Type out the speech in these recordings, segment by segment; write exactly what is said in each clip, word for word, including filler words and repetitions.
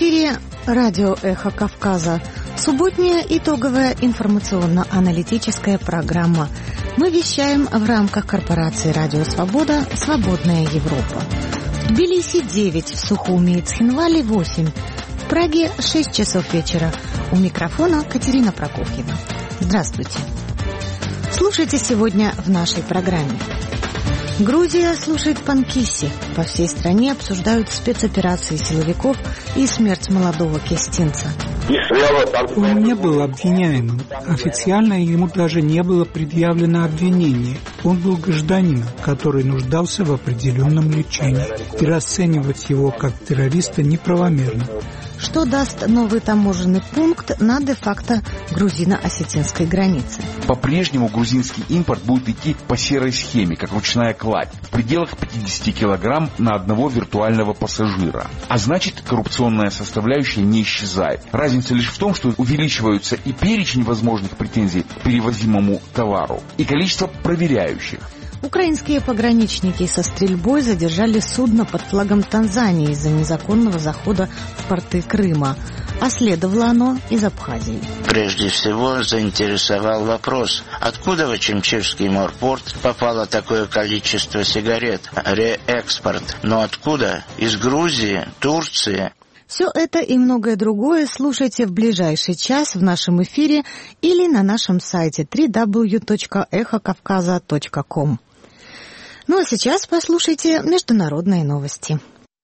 эфире радио «Эхо Кавказа». Субботняя итоговая информационно-аналитическая программа. Мы вещаем в рамках корпорации «Радио Свобода. Свободная Европа». В Тбилиси девять, в Сухуми и Цхинвале восемь, в Праге шесть часов вечера. У микрофона Катерина Прокофьева. Здравствуйте. Слушайте сегодня в нашей программе. Грузия слушает Панкисси. По всей стране обсуждают спецоперации силовиков и смерть молодого кестинца. Он не был обвиняемым. Официально ему даже не было предъявлено обвинение. Он был гражданином, который нуждался в определенном лечении. И расценивать его как террориста неправомерно. Что даст новый таможенный пункт на де-факто грузино-осетинской границе? По-прежнему грузинский импорт будет идти по серой схеме, как ручная кладь, в пределах пятьдесят килограмм на одного виртуального пассажира. А значит, коррупционная составляющая не исчезает. Разница лишь в том, что увеличиваются и перечень возможных претензий к перевозимому товару, и количество проверяющих. Украинские пограничники со стрельбой задержали судно под флагом Танзании из-за незаконного захода в порты Крыма. А следовало оно из Абхазии. Прежде всего заинтересовал вопрос, откуда в Очимчирский морпорт попало такое количество сигарет? Реэкспорт. Но откуда? Из Грузии, Турции? Все это и многое другое слушайте в ближайший час в нашем эфире или на нашем сайте дабл ю дабл ю дабл ю точка эхо кавказа точка ком. Ну а сейчас послушайте международные новости.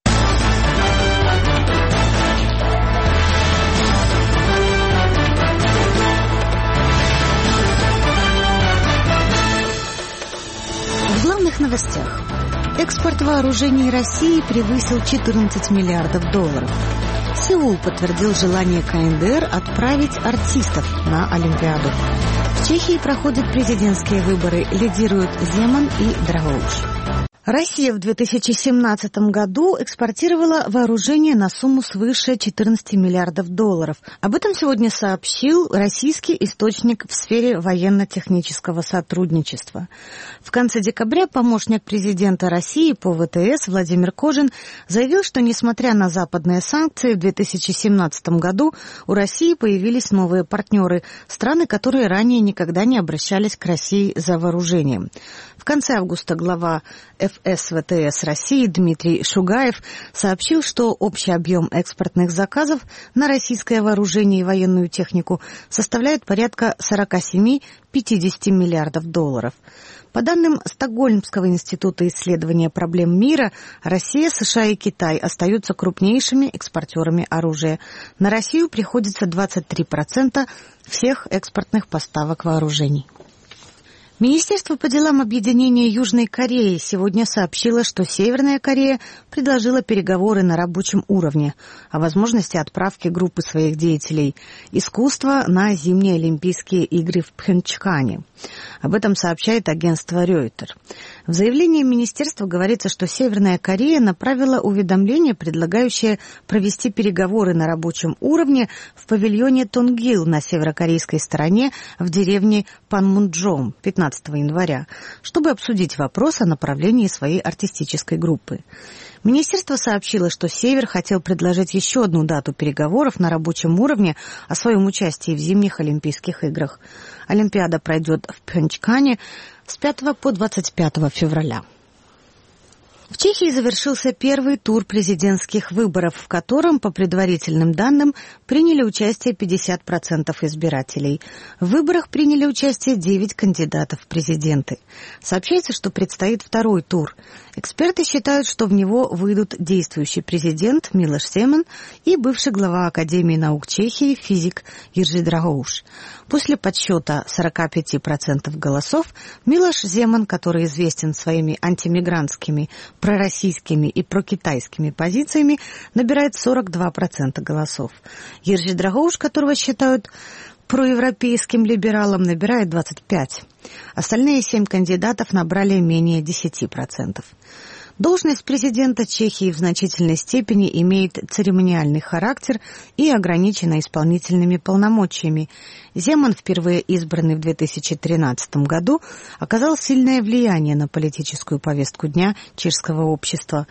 В главных новостях. Экспорт вооружений России превысил четырнадцать миллиардов долларов. Сеул подтвердил желание ка эн дэ эр отправить артистов на Олимпиаду. В Чехии проходят президентские выборы, лидируют Земан и Драгоуш. Россия в две тысячи семнадцатом году экспортировала вооружение на сумму свыше четырнадцати миллиардов долларов. Об этом сегодня сообщил российский источник в сфере военно-технического сотрудничества. В конце декабря помощник президента России по вэ тэ эс Владимир Кожин заявил, что несмотря на западные санкции, в две тысячи семнадцатом году у России появились новые партнеры, страны, которые ранее никогда не обращались к России за вооружением. В конце августа глава эф эс вэ тэ эс России Дмитрий Шугаев сообщил, что общий объем экспортных заказов на российское вооружение и военную технику составляет порядка сорок семь - пятьдесят миллиардов долларов. По данным Стокгольмского института исследования проблем мира, Россия, США и Китай остаются крупнейшими экспортерами оружия. На Россию приходится двадцать три процента всех экспортных поставок вооружений. Министерство по делам объединения Южной Кореи сегодня сообщило, что Северная Корея предложила переговоры на рабочем уровне о возможности отправки группы своих деятелей искусства на зимние Олимпийские игры в Пхенчхане. Об этом сообщает агентство Reuters. В заявлении министерства говорится, что Северная Корея направила уведомление, предлагающее провести переговоры на рабочем уровне в павильоне Тонгил на северокорейской стороне в деревне Панмунджом пятнадцатого января, чтобы обсудить вопрос о направлении своей артистической группы. Министерство сообщило, что Север хотел предложить еще одну дату переговоров на рабочем уровне о своем участии в зимних Олимпийских играх. Олимпиада пройдет в Пхенчхане с пятого по двадцать пятое февраля. В Чехии завершился первый тур президентских выборов, в котором, по предварительным данным, приняли участие пятьдесят процентов избирателей. В выборах приняли участие девять кандидатов в президенты. Сообщается, что предстоит второй тур. Эксперты считают, что в него выйдут действующий президент Милош Земан и бывший глава Академии наук Чехии, физик Иржи Драгоуш. После подсчета сорок пять процентов голосов Милош Земан, который известен своими антимигрантскими, пророссийскими и прокитайскими позициями, набирает сорок два процента голосов. Иржи Драгоуш, которого считают проевропейским либералом, набирает двадцать пять процентов. Остальные семь кандидатов набрали менее десять процентов. Должность президента Чехии в значительной степени имеет церемониальный характер и ограничена исполнительными полномочиями. Земан, впервые избранный в две тысячи тринадцатом году, оказал сильное влияние на политическую повестку дня чешского общества. В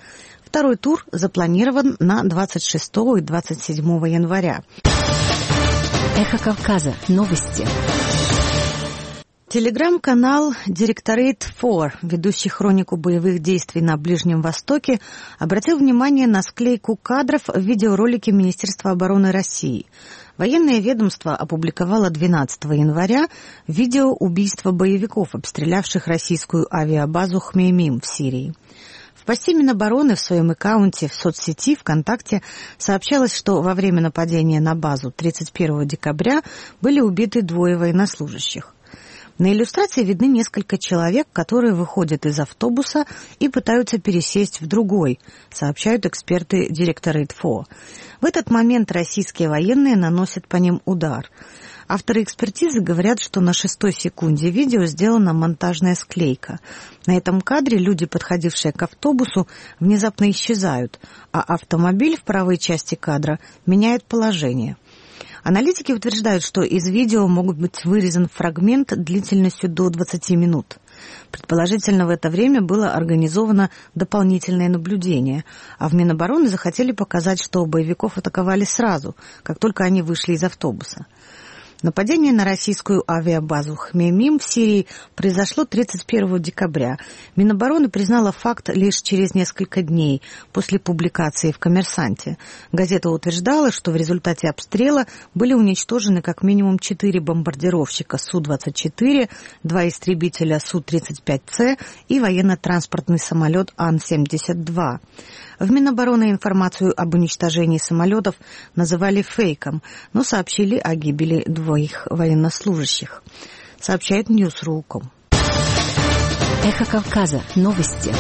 Второй тур запланирован на двадцать шестого и двадцать седьмого января. Эхо Кавказа. Новости. Телеграм-канал Directorate четыре, ведущий хронику боевых действий на Ближнем Востоке, обратил внимание на склейку кадров в видеоролике Министерства обороны России. Военное ведомство опубликовало двенадцатого января видео убийства боевиков, обстрелявших российскую авиабазу Хмеймим в Сирии. В посте Минобороны в своем аккаунте в соцсети ВКонтакте сообщалось, что во время нападения на базу тридцать первого декабря были убиты двое военнослужащих. На иллюстрации видны несколько человек, которые выходят из автобуса и пытаются пересесть в другой, сообщают эксперты Directorate четыре. В этот момент российские военные наносят по ним удар. Авторы экспертизы говорят, что на шестой секунде видео сделана монтажная склейка. На этом кадре люди, подходившие к автобусу, внезапно исчезают, а автомобиль в правой части кадра меняет положение. Аналитики утверждают, что из видео могут быть вырезан фрагмент длительностью до двадцати минут. Предположительно, в это время было организовано дополнительное наблюдение, а в Минобороны захотели показать, что боевиков атаковали сразу, как только они вышли из автобуса. Нападение на российскую авиабазу Хмеймим в Сирии произошло тридцать первого декабря. Минобороны признала факт лишь через несколько дней после публикации в «Коммерсанте». Газета утверждала, что в результате обстрела были уничтожены как минимум четыре бомбардировщика Су двадцать четыре, два истребителя Су тридцать пять С и военно-транспортный самолет Ан семьдесят два. В Минобороны информацию об уничтожении самолетов называли фейком, но сообщили о гибели двоих военнослужащих, сообщает Ньюс.ру точка ком. Эхо Кавказа. Новости.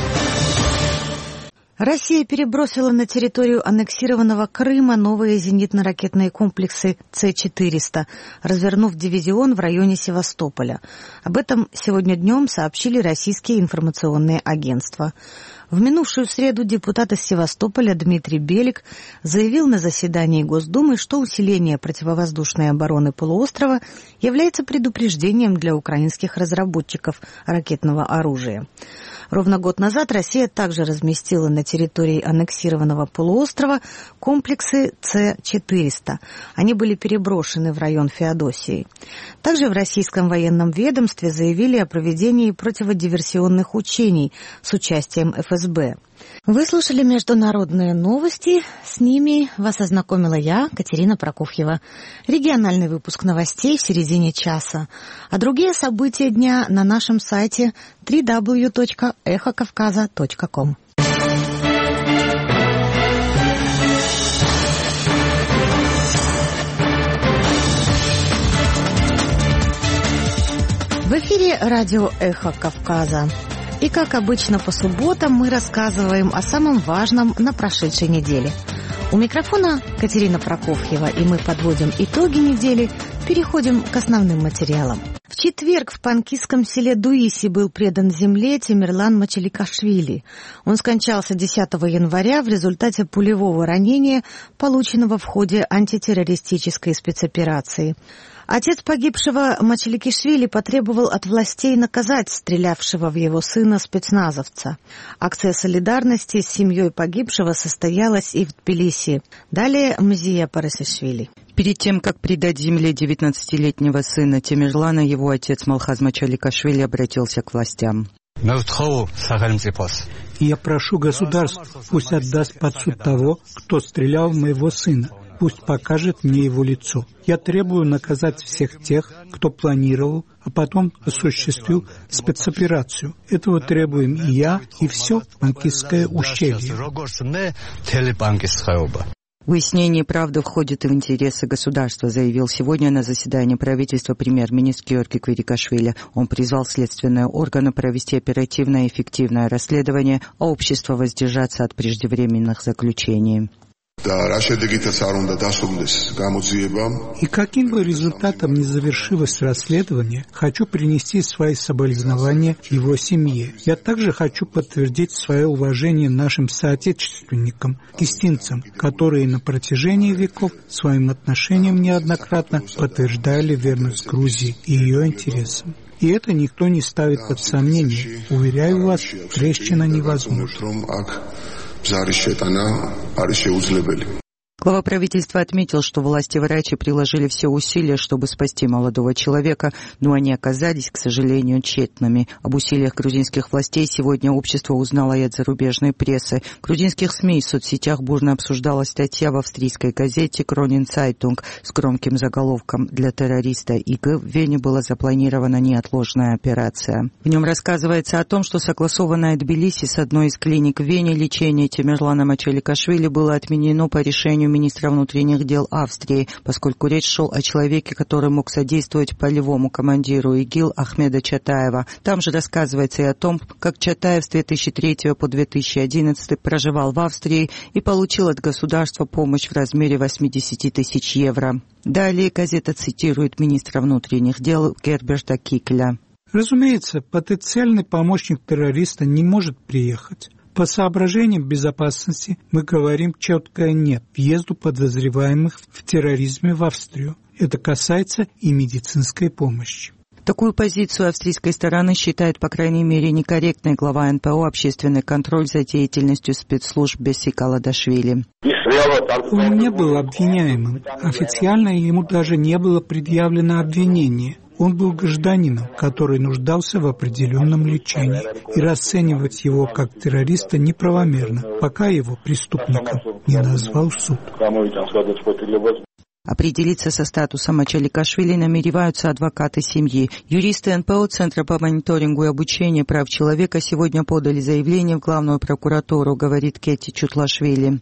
Россия перебросила на территорию аннексированного Крыма новые зенитно-ракетные комплексы С четыреста, развернув дивизион в районе Севастополя. Об этом сегодня днем сообщили российские информационные агентства. В минувшую среду депутат из Севастополя Дмитрий Белик заявил на заседании Госдумы, что усиление противовоздушной обороны полуострова является предупреждением для украинских разработчиков ракетного оружия. Ровно год назад Россия также разместила на территории аннексированного полуострова комплексы С четыреста. Они были переброшены в район Феодосии. Также в российском военном ведомстве заявили о проведении противодиверсионных учений с участием Эф Эс Бэ. Вы слушали международные новости. С ними вас ознакомила я, Катерина Прокофьева. Региональный выпуск новостей в середине часа. А другие события дня на нашем сайте дабл ю дабл ю дабл ю точка эхо кавказа точка ком. В эфире радио «Эхо Кавказа». И, как обычно, по субботам мы рассказываем о самом важном на прошедшей неделе. У микрофона Катерина Прокофьева, и мы подводим итоги недели, переходим к основным материалам. В четверг в панкистском селе Дуиси был предан земле Темирлан Мачаликашвили. Он скончался десятого января в результате пулевого ранения, полученного в ходе антитеррористической спецоперации. Отец погибшего Мачаликашвили потребовал от властей наказать стрелявшего в его сына спецназовца. Акция солидарности с семьей погибшего состоялась и в Тбилиси. Далее Мзия Парасишвили. Перед тем, как предать земле девятнадцатилетнего сына Темирлана, его отец Малхаз Мачаликашвили обратился к властям. Я прошу государство, пусть отдаст под суд того, кто стрелял в моего сына. Пусть покажет мне его лицо. Я требую наказать всех тех, кто планировал, а потом осуществил спецоперацию. Этого требуем и я, и все Панкистское ущелье. Выяснение правды входит в интересы государства, заявил сегодня на заседании правительства премьер-министр Георгий Квирикашвили. Он призвал следственные органы провести оперативное и эффективное расследование, а общество воздержаться от преждевременных заключений. И каким бы результатом ни завершилось расследование, хочу принести свои соболезнования его семье. Я также хочу подтвердить свое уважение нашим соотечественникам, палестинцам, которые на протяжении веков своим отношением неоднократно подтверждали верность Грузии и ее интересам. И это никто не ставит под сомнение. Уверяю вас, трещина невозможна. Глава правительства отметил, что власти в Раче приложили все усилия, чтобы спасти молодого человека, но они оказались, к сожалению, тщетными. Об усилиях грузинских властей сегодня общество узнало и от зарубежной прессы. В грузинских СМИ и соцсетях бурно обсуждалась статья в австрийской газете «Кронин Цайтунг» с громким заголовком «Для террориста ИГ в Вене была запланирована неотложная операция». В нем рассказывается о том, что согласованное Тбилиси с одной из клиник в Вене лечение Темирлана Мачаликашвили было отменено по решению министра внутренних дел Австрии, поскольку речь шел о человеке, который мог содействовать полевому командиру ИГИЛ Ахмеда Чатаева. Там же рассказывается и о том, как Чатаев с две тысячи третьего по две тысячи одиннадцатый проживал в Австрии и получил от государства помощь в размере восемьдесят тысяч евро. Далее газета цитирует министра внутренних дел Герберта Кикля. Разумеется, потенциальный помощник террориста не может приехать. По соображениям безопасности мы говорим четкое «нет» въезду подозреваемых в терроризме в Австрию. Это касается и медицинской помощи. Такую позицию австрийской стороны считает, по крайней мере, некорректной глава эн пэ о «Общественный контроль за деятельностью спецслужб» Беси Каладашвили. Он не был обвиняемым. Официально ему даже не было предъявлено обвинение. Он был гражданином, который нуждался в определенном лечении, и расценивать его как террориста неправомерно, пока его преступником не назвал суд. Определиться со статусом Мачаликашвили намереваются адвокаты семьи. Юристы эн пэ о Центра по мониторингу и обучению прав человека сегодня подали заявление в главную прокуратуру, говорит Кети Чутлашвили.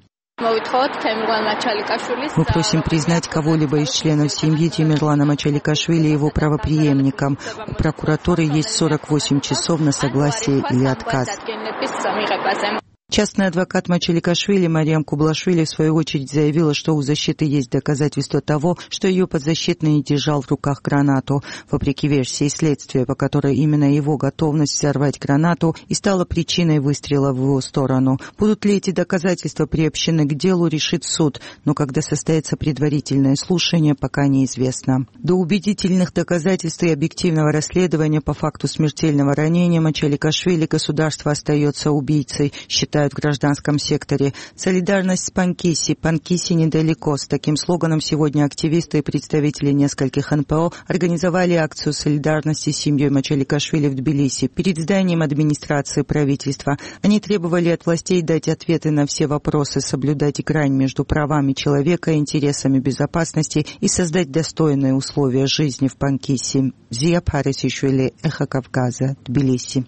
Мы просим признать кого-либо из членов семьи Темирлана Мачаликашвили его правопреемником. У прокуратуры есть сорок восемь часов на согласие или отказ. Частный адвокат Мачаликашвили Мариам Кублашвили в свою очередь заявила, что у защиты есть доказательства того, что ее подзащитный держал в руках гранату, вопреки версии следствия, по которой именно его готовность взорвать гранату и стала причиной выстрела в его сторону. Будут ли эти доказательства приобщены к делу, решит суд, но когда состоится предварительное слушание, пока неизвестно. До убедительных доказательств и объективного расследования по факту смертельного ранения Мачаликашвили государство остается убийцей, считает в гражданском секторе. Солидарность с Панкиси. Панкиси недалеко. С таким слоганом сегодня активисты и представители нескольких эн пэ о организовали акцию солидарности с семьей Мачаликашвили в Тбилиси перед зданием администрации правительства. Они требовали от властей дать ответы на все вопросы, соблюдать грань между правами человека и интересами безопасности и создать достойные условия жизни в Панкиси. Зия Парисишвили, Эхо Кавказа, Тбилиси.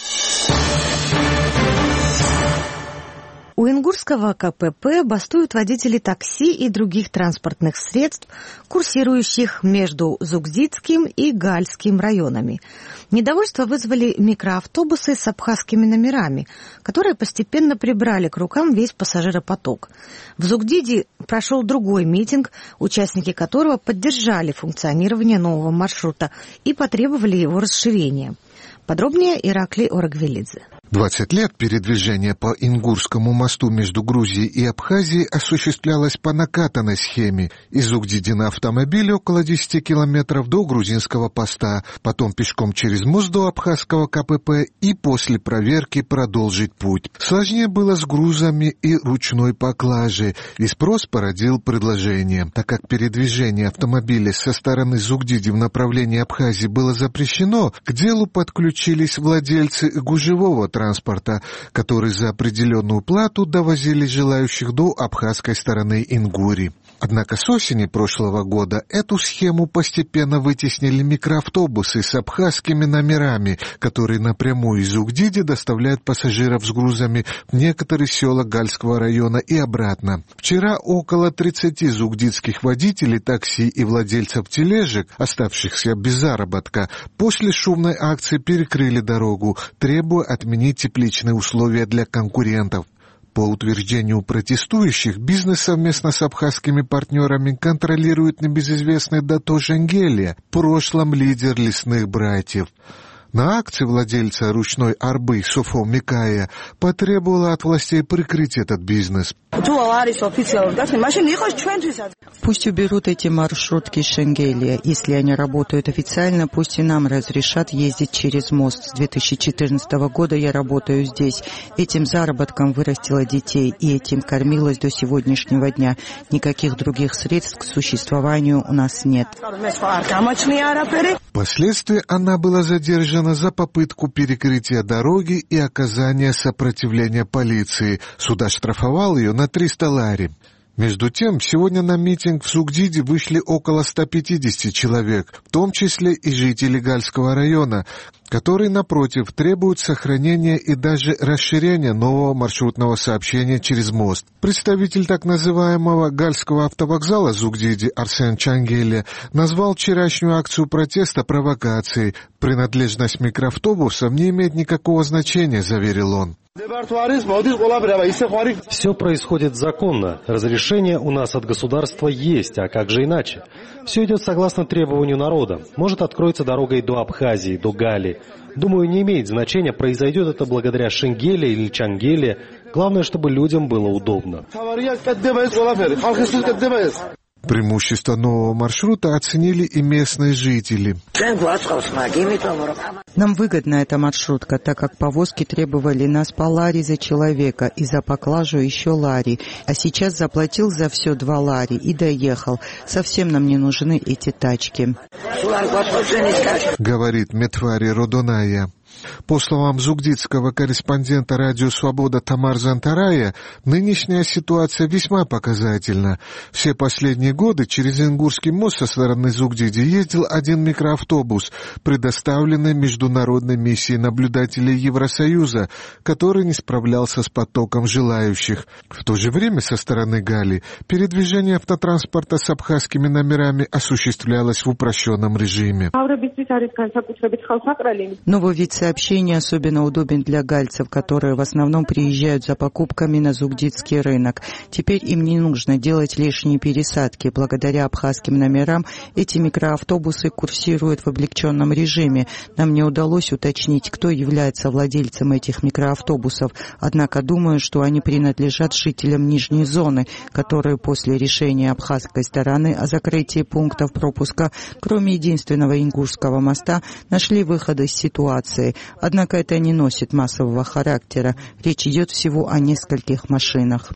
У ингурского ка пэ пэ бастуют водители такси и других транспортных средств, курсирующих между Зугдидским и Гальским районами. Недовольство вызвали микроавтобусы с абхазскими номерами, которые постепенно прибрали к рукам весь пассажиропоток. В Зугдиде прошел другой митинг, участники которого поддержали функционирование нового маршрута и потребовали его расширения. Подробнее Ираклий Орагвелидзе. двадцать лет передвижение по Ингурскому мосту между Грузией и Абхазией осуществлялось по накатанной схеме. Из Угдиди на автомобиле около десять километров до грузинского поста, потом пешком через мост до абхазского ка пэ пэ и после проверки продолжить путь. Сложнее было с грузами и ручной поклажей, и спрос породил предложение. Так как передвижение автомобиля со стороны Зугдиди в направлении Абхазии было запрещено, к делу подключились владельцы гужевого транспорта, которые за определенную плату довозили желающих до абхазской стороны Ингурии. Однако с осени прошлого года эту схему постепенно вытеснили микроавтобусы с абхазскими номерами, которые напрямую из Угдиди доставляют пассажиров с грузами в некоторые села Гальского района и обратно. Вчера около тридцати зугдидских водителей такси и владельцев тележек, оставшихся без заработка, после шумной акции перекрыли дорогу, требуя отменить тепличные условия для конкурентов. По утверждению протестующих, бизнес совместно с абхазскими партнерами контролирует небезызвестный Дато Жангелия, в прошлом лидер лесных братьев. На акции владельца ручной арбы Софо Микая потребовала от властей прикрыть этот бизнес. Пусть уберут эти маршрутки Шенгелия. Если они работают официально, пусть и нам разрешат ездить через мост. С две тысячи четырнадцатого года я работаю здесь. Этим заработком вырастила детей и этим кормилась до сегодняшнего дня. Никаких других средств к существованию у нас нет. Впоследствии она была задержана за попытку перекрытия дороги и оказания сопротивления полиции. Суд оштрафовал ее на триста лари. Между тем, сегодня на митинг в Зугдиде вышли около ста пятидесяти человек, в том числе и жители Гальского района, которые, напротив, требуют сохранения и даже расширения нового маршрутного сообщения через мост. Представитель так называемого Гальского автовокзала Зугдиде Арсен Чангеле назвал вчерашнюю акцию протеста провокацией. Принадлежность микроавтобусов не имеет никакого значения, заверил он. Все происходит законно. Разрешение у нас от государства есть, а как же иначе? Все идет согласно требованию народа. Может, откроется дорога и до Абхазии, до Гали. Думаю, не имеет значения, произойдет это благодаря Шенгеле или Чангеле. Главное, чтобы людям было удобно. Преимущество нового маршрута оценили и местные жители. Нам выгодна эта маршрутка, так как повозки требовали нас по лари за человека и за поклажу еще лари. А сейчас заплатил за все два лари и доехал. Совсем нам не нужны эти тачки. Говорит Метвари Родоная. По словам зугдидского корреспондента «Радио Свобода» Тамар Зантарая, нынешняя ситуация весьма показательна. Все последние годы через Ингурский мост со стороны Зугдиди ездил один микроавтобус, предоставленный международной миссией наблюдателей Евросоюза, который не справлялся с потоком желающих. В то же время со стороны Гали передвижение автотранспорта с абхазскими номерами осуществлялось в упрощенном режиме. Новый вид сообщения особенно удобен для гальцев, которые в основном приезжают за покупками на зугдидский рынок. Теперь им не нужно делать лишние пересадки. Благодаря абхазским номерам эти микроавтобусы курсируют в облегченном режиме. Нам не удалось уточнить, кто является владельцем этих микроавтобусов. Однако думаю, что они принадлежат жителям Нижней зоны, которые после решения абхазской стороны о закрытии пунктов пропуска, кроме единственного Ингурского моста, нашли выход из ситуации. Однако это не носит массового характера. Речь идет всего о нескольких машинах.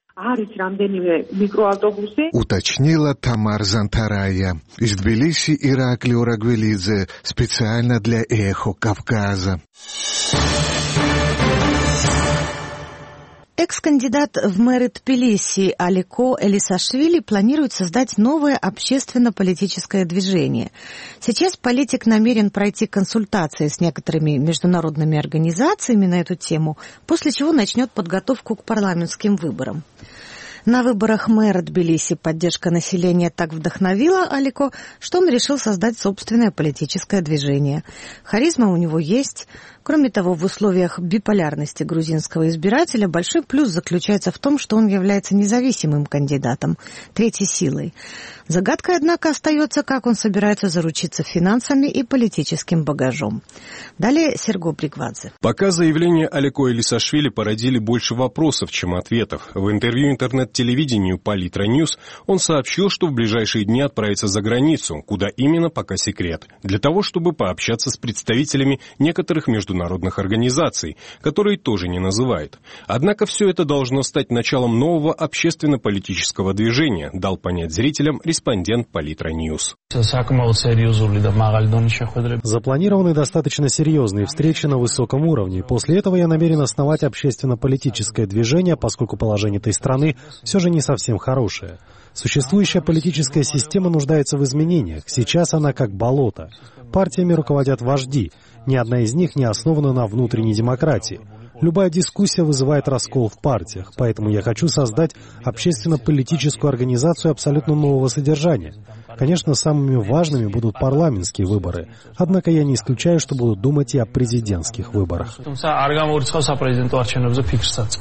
Уточнила Тамар Зантарая. Из Тбилиси Иракли Урагвелидзе. Специально для «Эхо Кавказа». Экс-кандидат в мэры Тбилиси Алико Элисашвили планирует создать новое общественно-политическое движение. Сейчас политик намерен пройти консультации с некоторыми международными организациями на эту тему, после чего начнет подготовку к парламентским выборам. На выборах мэра Тбилиси поддержка населения так вдохновила Алико, что он решил создать собственное политическое движение. Харизма у него есть. Кроме того, в условиях биполярности грузинского избирателя большой плюс заключается в том, что он является независимым кандидатом, третьей силой. Загадкой, однако, остается, как он собирается заручиться финансами и политическим багажом. Далее Серго Бригвадзе. Пока заявления Алико Элисашвили породили больше вопросов, чем ответов. В интервью интернет-телевидению Палитра Ньюс он сообщил, что в ближайшие дни отправится за границу, куда именно пока секрет, для того, чтобы пообщаться с представителями некоторых международных организаций, которые тоже не называет. Однако все это должно стать началом нового общественно-политического движения, дал понять зрителям респондент Палитра Ньюс. Запланированы достаточно серьезные встречи на высоком уровне. После этого я намерен основать общественно-политическое движение, поскольку положение этой страны все же не совсем хорошее. Существующая политическая система нуждается в изменениях. Сейчас она как болото. Партиями руководят вожди. Ни одна из них не основана на внутренней демократии. Любая дискуссия вызывает раскол в партиях, поэтому я хочу создать общественно-политическую организацию абсолютно нового содержания. Конечно, самыми важными будут парламентские выборы, однако я не исключаю, что будут думать и о президентских выборах.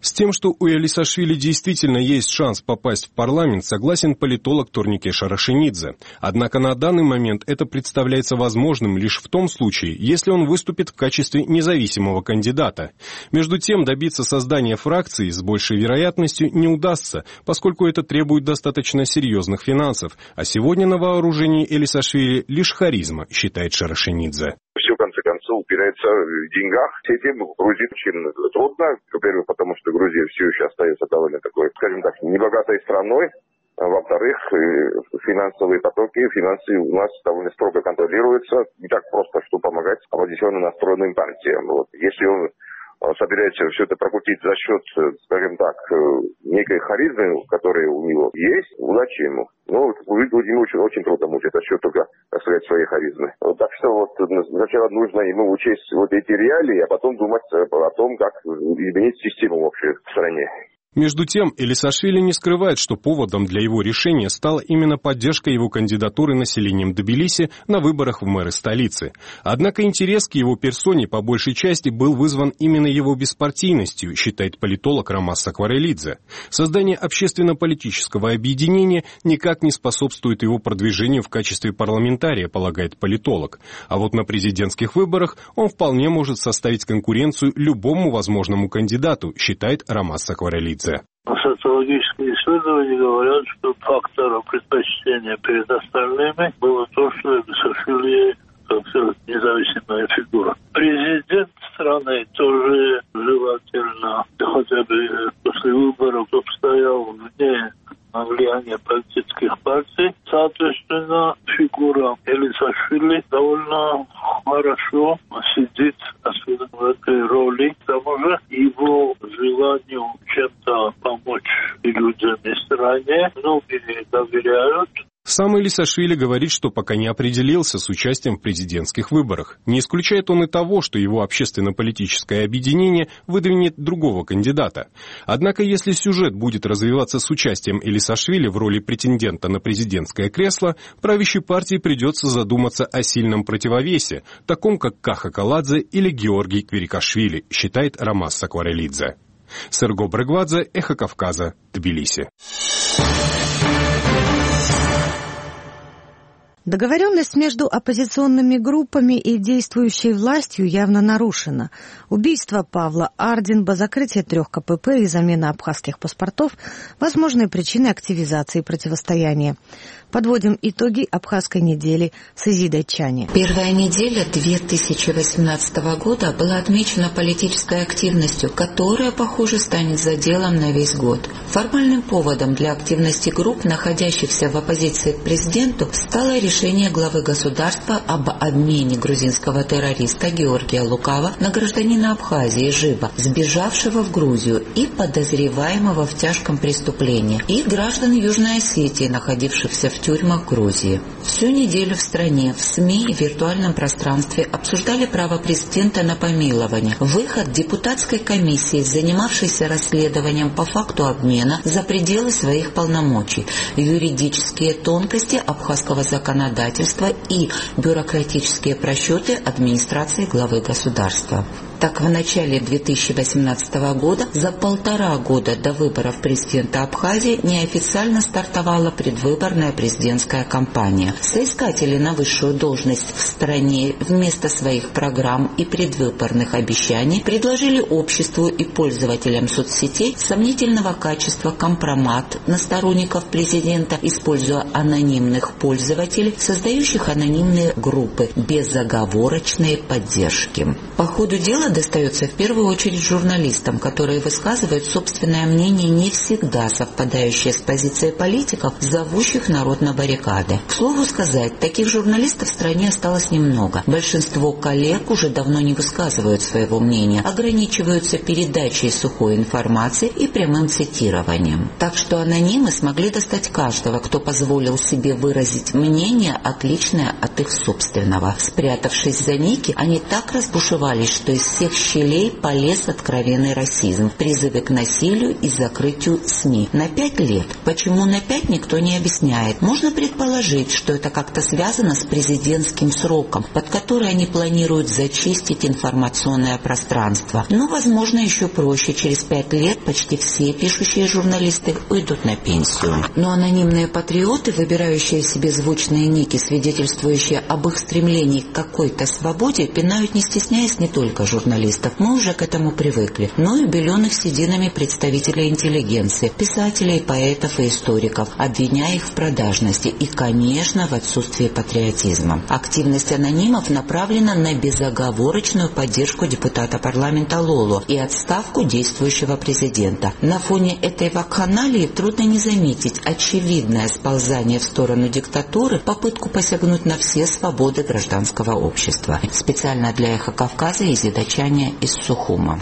С тем, что у Элисашвили действительно есть шанс попасть в парламент, согласен политолог Торнике Шарашенидзе. Однако на данный момент это представляется возможным лишь в том случае, если он выступит в качестве независимого кандидата. Между тем, добиться создания фракции с большей вероятностью не удастся, поскольку это требует достаточно серьезных финансов, а сегодня на вооружении Элисашвили лишь харизма, считает Шарашенидзе. Все, в конце концов, упирается в деньгах. Все эти Грузии очень трудно. Во-первых, потому что Грузия все еще остается довольно такой, скажем так, небогатой страной. Во-вторых, финансовые потоки, финансы у нас довольно строго контролируются. Не так просто, что помогать оппозиционно настроенным партиям. Вот. Если он собирается все это прокрутить за счет, скажем так, некой харизмы, которая у него есть, удачи ему. Но ему очень, очень трудно будет за счет только, так сказать, своей харизмы. Вот, так что вот сначала нужно ему учесть вот эти реалии, а потом думать о том, как изменить систему вообще в стране. Между тем, Элисашвили не скрывает, что поводом для его решения стала именно поддержка его кандидатуры населением Тбилиси на выборах в мэры столицы. Однако интерес к его персоне по большей части был вызван именно его беспартийностью, считает политолог Ромас Сакварелидзе. Создание общественно-политического объединения никак не способствует его продвижению в качестве парламентария, полагает политолог. А вот на президентских выборах он вполне может составить конкуренцию любому возможному кандидату, считает Ромас Сакварелидзе. Социологические исследования говорят, что фактором предпочтения перед остальными было то, что Элисашвили независимая фигура. Президент страны тоже желательно, хотя бы после выборов, кто стоял вне влияния политических партий. Соответственно, фигура Элисашвили довольно хорошо сидит в этой роли. К тому же его желанию чем-то помочь и людям, и стране многие доверяют. Сам Элисашвили говорит, что пока не определился с участием в президентских выборах. Не исключает он и того, что его общественно-политическое объединение выдвинет другого кандидата. Однако, если сюжет будет развиваться с участием Элисашвили в роли претендента на президентское кресло, правящей партии придется задуматься о сильном противовесе, таком как Каха Каладзе или Георгий Квирикашвили, считает Ромас Сакварелидзе. Серго Брегвадзе, Эхо Кавказа, Тбилиси. Договоренность между оппозиционными группами и действующей властью явно нарушена. Убийство Павла Ардинба, закрытие трех ка пэ пэ и замена абхазских паспортов – возможные причины активизации противостояния. Подводим итоги абхазской недели с Изидой Чани. Первая неделя две тысячи восемнадцатого года была отмечена политической активностью, которая, похоже, станет заделом на весь год. Формальным поводом для активности групп, находящихся в оппозиции к президенту, стало решение главы государства об обмене грузинского террориста Георгия Лукава на гражданина Абхазии Жиба, сбежавшего в Грузию и подозреваемого в тяжком преступлении, и граждан Южной Осетии, находившихся в тюрьмах Грузии. Всю неделю в стране, в СМИ и в виртуальном пространстве обсуждали право президента на помилование, выход депутатской комиссии, занимавшейся расследованием по факту обмена за пределы своих полномочий, юридические тонкости абхазского законодательства и бюрократические просчеты администрации главы государства. Так, в начале две тысячи восемнадцатого года, за полтора года до выборов президента Абхазии, неофициально стартовала предвыборная президентская кампания. Соискатели на высшую должность в стране вместо своих программ и предвыборных обещаний предложили обществу и пользователям соцсетей сомнительного качества компромат на сторонников президента, используя анонимных пользователей, создающих анонимные группы безоговорочной поддержки. По ходу дела достается в первую очередь журналистам, которые высказывают собственное мнение, не всегда совпадающее с позицией политиков, зовущих народ на баррикады. К слову сказать, таких журналистов в стране осталось немного. Большинство коллег уже давно не высказывают своего мнения, ограничиваются передачей сухой информации и прямым цитированием. Так что анонимы смогли достать каждого, кто позволил себе выразить мнение, отличное от их собственного. Спрятавшись за ники, они так разбушевались, что из всех щелей полез откровенный расизм, призывы к насилию и закрытию СМИ. На пять лет. Почему на пять, никто не объясняет. Можно предположить, что это как-то связано с президентским сроком, под который они планируют зачистить информационное пространство. Но, возможно, еще проще. Через пять лет почти все пишущие журналисты уйдут на пенсию. Но анонимные патриоты, выбирающие себе звучные ники, свидетельствующие об их стремлении к какой-то свободе, пинают, не стесняясь, не только журналистов. Мы уже к этому привыкли. Но и беленых сединами представителей интеллигенции, писателей, поэтов и историков, обвиняя их в продажности и, конечно, в отсутствии патриотизма. Активность анонимов направлена на безоговорочную поддержку депутата парламента Лоло и отставку действующего президента. На фоне этой вакханалии трудно не заметить очевидное сползание в сторону диктатуры, попытку посягнуть на все свободы гражданского общества. Специально для «Эхо Кавказа» Изида Чаня из Сухума.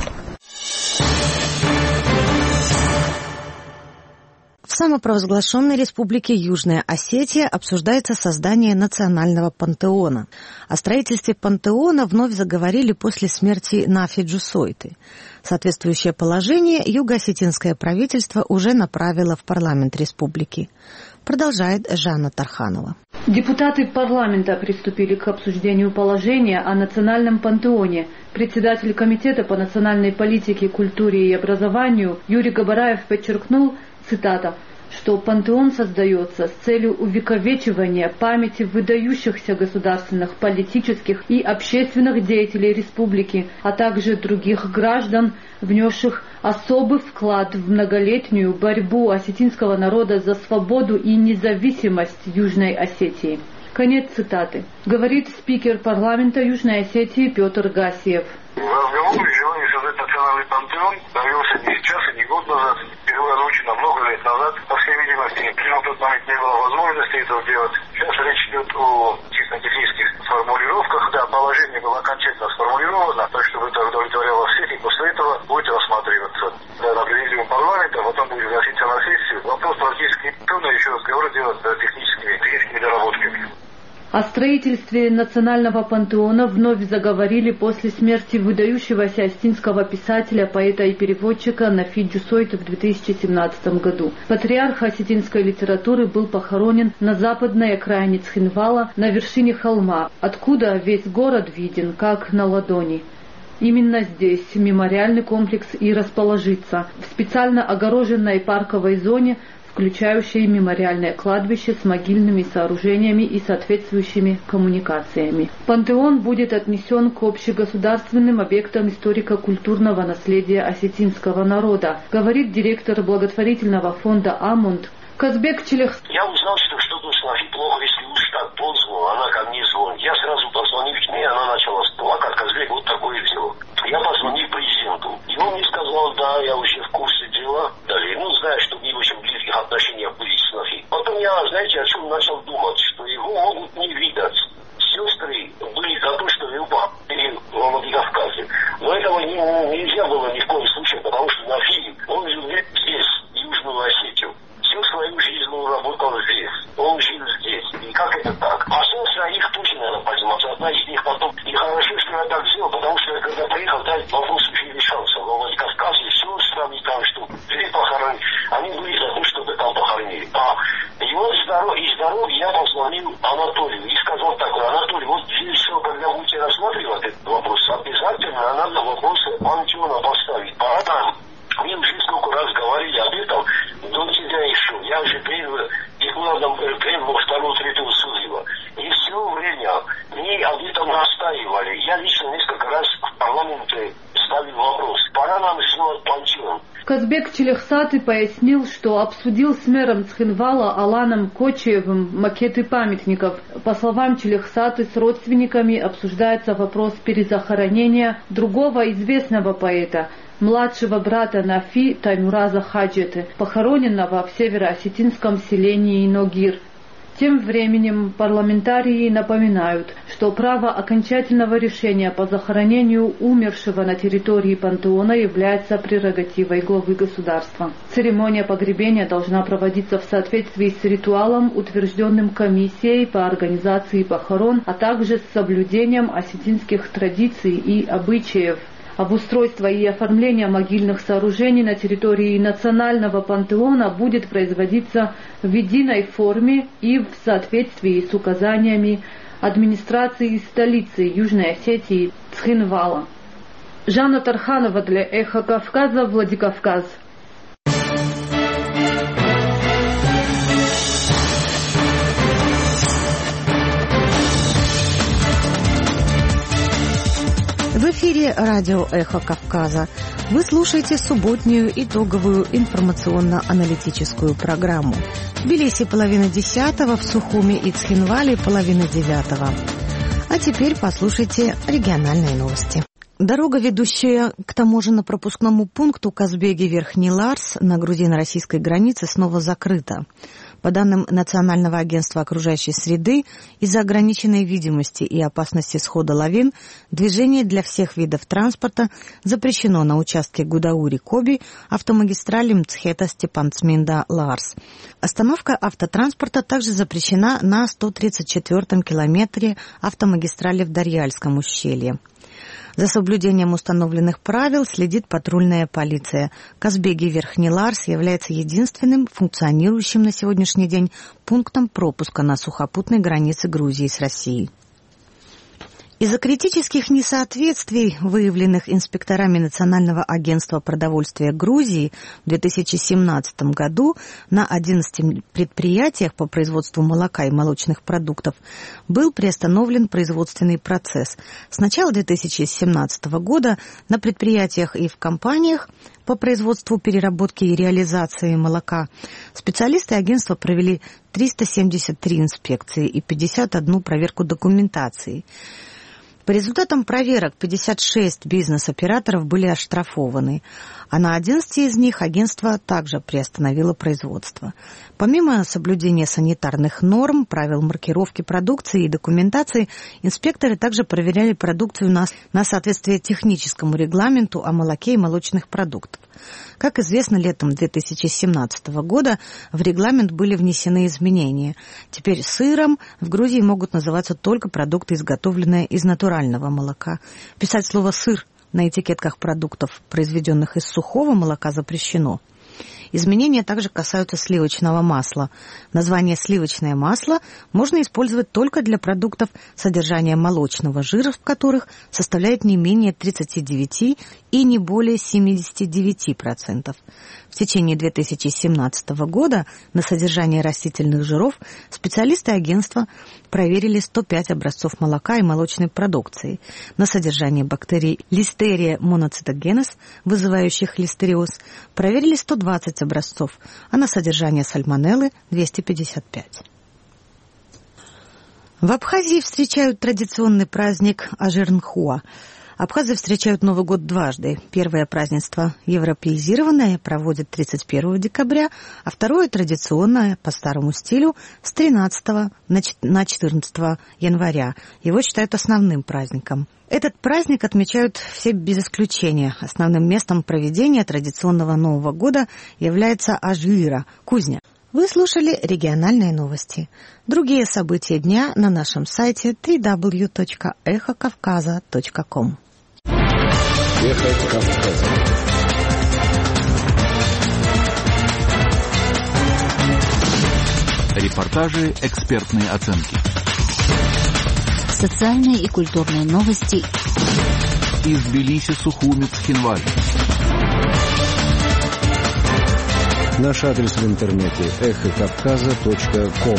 В самопровозглашенной республике Южная Осетия обсуждается создание национального пантеона. О строительстве пантеона вновь заговорили после смерти Нафи Джусойты. Соответствующее положение юго-осетинское правительство уже направило в парламент республики. Продолжает Жанна Тарханова. Депутаты парламента приступили к обсуждению положения о национальном пантеоне. Председатель комитета по национальной политике, культуре и образованию Юрий Габараев подчеркнул, цитата, что пантеон создается с целью увековечивания памяти выдающихся государственных, политических и общественных деятелей республики, а также других граждан, внесших особый вклад в многолетнюю борьбу осетинского народа за свободу и независимость Южной Осетии. Конец цитаты. Говорит спикер парламента Южной Осетии Петр Гасиев. Разговор и желание создать национальный пантеон появился не сейчас и не год назад, впервые озвучено много лет назад, по всей видимости. На тот момент не было возможности этого делать. Сейчас речь идет о чисто технических формулировках. Да, положение было окончательно сформулировано, так чтобы это удовлетворяло всех, и после этого будет рассматриваться да, на президиуме парламента, потом будет вноситься на сессию. Вопрос практически трудно, еще разговор делать да, техническими, техническими доработками. О строительстве национального пантеона вновь заговорили после смерти выдающегося осетинского писателя, поэта и переводчика Нафи Джусойты в две тысячи семнадцатом году. Патриарх осетинской литературы был похоронен на западной окраине Цхинвала, на вершине холма, откуда весь город виден, как на ладони. Именно здесь мемориальный комплекс и расположится, в специально огороженной парковой зоне, включающей мемориальное кладбище с могильными сооружениями и соответствующими коммуникациями. Пантеон будет отнесен к общегосударственным объектам историко-культурного наследия осетинского народа, говорит директор благотворительного фонда «Амунд» Казбек Челих. Я узнал, что что-то с Нафи плохо, если уж так поздно, она ко мне звонит. Я сразу позвонил к ней, она начала плакать. Казбек, вот такое дело. Я позвонил президенту. И он мне сказал, да, я уже в курсе дела. Далее, ну, знаю, что не очень близких отношениях были с Нафи. Потом я, знаете, о чем начал думать, что его могут не видать. Сестры были за то, что его или в Владикавказе. Но этого не, нельзя было ни в коем случае, потому что Нафи, он жил здесь, Южную Осетию. Всю свою жизнь он работал здесь. Он жил здесь. И как это так? А собственно, их тоже, наверное, подниматься. Одна из них потом... И хорошо, что я так сделал, потому что я когда приехал, да, вопрос уже решался. В Владикавказе сестрами там, что здесь похоронить. Они были за то, чтобы там похоронили. А его здоров... из здоровья я позвонил Анатолию и сказал такой, Анатолий, вот здесь все, когда будете рассматривать этот вопрос, обязательно надо вопрос пантеона поставить. Пора. Мы уже сколько раз говорили об этом, до тебя еще. Я уже принял депутатом принял второго, третьего созыва. И все время мне об этом настаивали. Я лично несколько раз в парламенте ставил вопрос. Пора нам сделать пантеон. Казбек Челихсаты пояснил, что обсудил с мэром Цхинвала Аланом Кочиевым макеты памятников. По словам Челихсаты, с родственниками обсуждается вопрос перезахоронения другого известного поэта, младшего брата Нафи Таймураза Хаджеты, похороненного в североосетинском селении Ногир. Тем временем парламентарии напоминают, что право окончательного решения по захоронению умершего на территории пантеона является прерогативой главы государства. Церемония погребения должна проводиться в соответствии с ритуалом, утвержденным комиссией по организации похорон, а также с соблюдением осетинских традиций и обычаев. Обустройство и оформление могильных сооружений на территории национального пантеона будет производиться в единой форме и в соответствии с указаниями администрации столицы Южной Осетии Цхинвала. Жанна Тарханова для «Эхо Кавказа», Владикавказ. В эфире радио «Эхо Кавказа». Вы слушаете субботнюю итоговую информационно-аналитическую программу. В Тбилиси половина десятого, в Сухуми и Цхинвале половина девятого. А теперь послушайте региональные новости. Дорога, ведущая к таможенно-пропускному пункту Казбеги-Верхний Ларс на грузино-российской границе, снова закрыта. По данным Национального агентства окружающей среды, из-за ограниченной видимости и опасности схода лавин движение для всех видов транспорта запрещено на участке Гудаури-Коби, автомагистрали Мцхета-Степанцминда-Ларс. Остановка автотранспорта также запрещена на сто тридцать четвёртом километре автомагистрали в Дарьяльском ущелье. За соблюдением установленных правил следит патрульная полиция. Казбеги-Верхний Ларс является единственным функционирующим на сегодняшний день пунктом пропуска на сухопутной границе Грузии с Россией. Из-за критических несоответствий, выявленных инспекторами Национального агентства продовольствия Грузии в две тысячи семнадцатом году на одиннадцати предприятиях по производству молока и молочных продуктов, был приостановлен производственный процесс. С начала две тысячи семнадцатого года на предприятиях и в компаниях по производству, переработке и реализации молока специалисты агентства провели триста семьдесят три инспекции и пятьдесят одну проверку документации. По результатам проверок пятьдесят шесть бизнес-операторов были оштрафованы, а на одиннадцати из них агентство также приостановило производство. Помимо соблюдения санитарных норм, правил маркировки продукции и документации, инспекторы также проверяли продукцию на, на соответствие техническому регламенту о молоке и молочных продуктах. Как известно, летом две тысячи семнадцатого года в регламент были внесены изменения. Теперь сыром в Грузии могут называться только продукты, изготовленные из натурального молока. Писать слово «сыр» на этикетках продуктов, произведенных из сухого молока, запрещено. Изменения также касаются сливочного масла. Название «сливочное масло» можно использовать только для продуктов, содержание молочного жира в которых составляет не менее тридцати девяти и не более семидесяти девяти процентов. В течение две тысячи семнадцатого года на содержание растительных жиров специалисты агентства проверили сто пять образцов молока и молочной продукции. На содержание бактерий Listeria monocytogenes, вызывающих листериоз, проверили сто двадцать образцов, а на содержание сальмонеллы двести пятьдесят пять. В Абхазии встречают традиционный праздник Ажирнхуа. Абхазы встречают Новый год дважды. Первое празднество европеизированное проводят тридцать первого декабря, а второе традиционное по старому стилю с тринадцатого на четырнадцатого января. Его считают основным праздником. Этот праздник отмечают все без исключения. Основным местом проведения традиционного Нового года является Ажира, кузня. Вы слушали региональные новости. Другие события дня на нашем сайте дабл ю дабл ю дабл ю точка эхо кавказа точка ком. Эхо Кавказа. Репортажи, экспертные оценки. Социальные и культурные новости. Из Тбилиси, Сухуми, Цхинвали. Наш адрес в интернете эхо кавказа точка ком.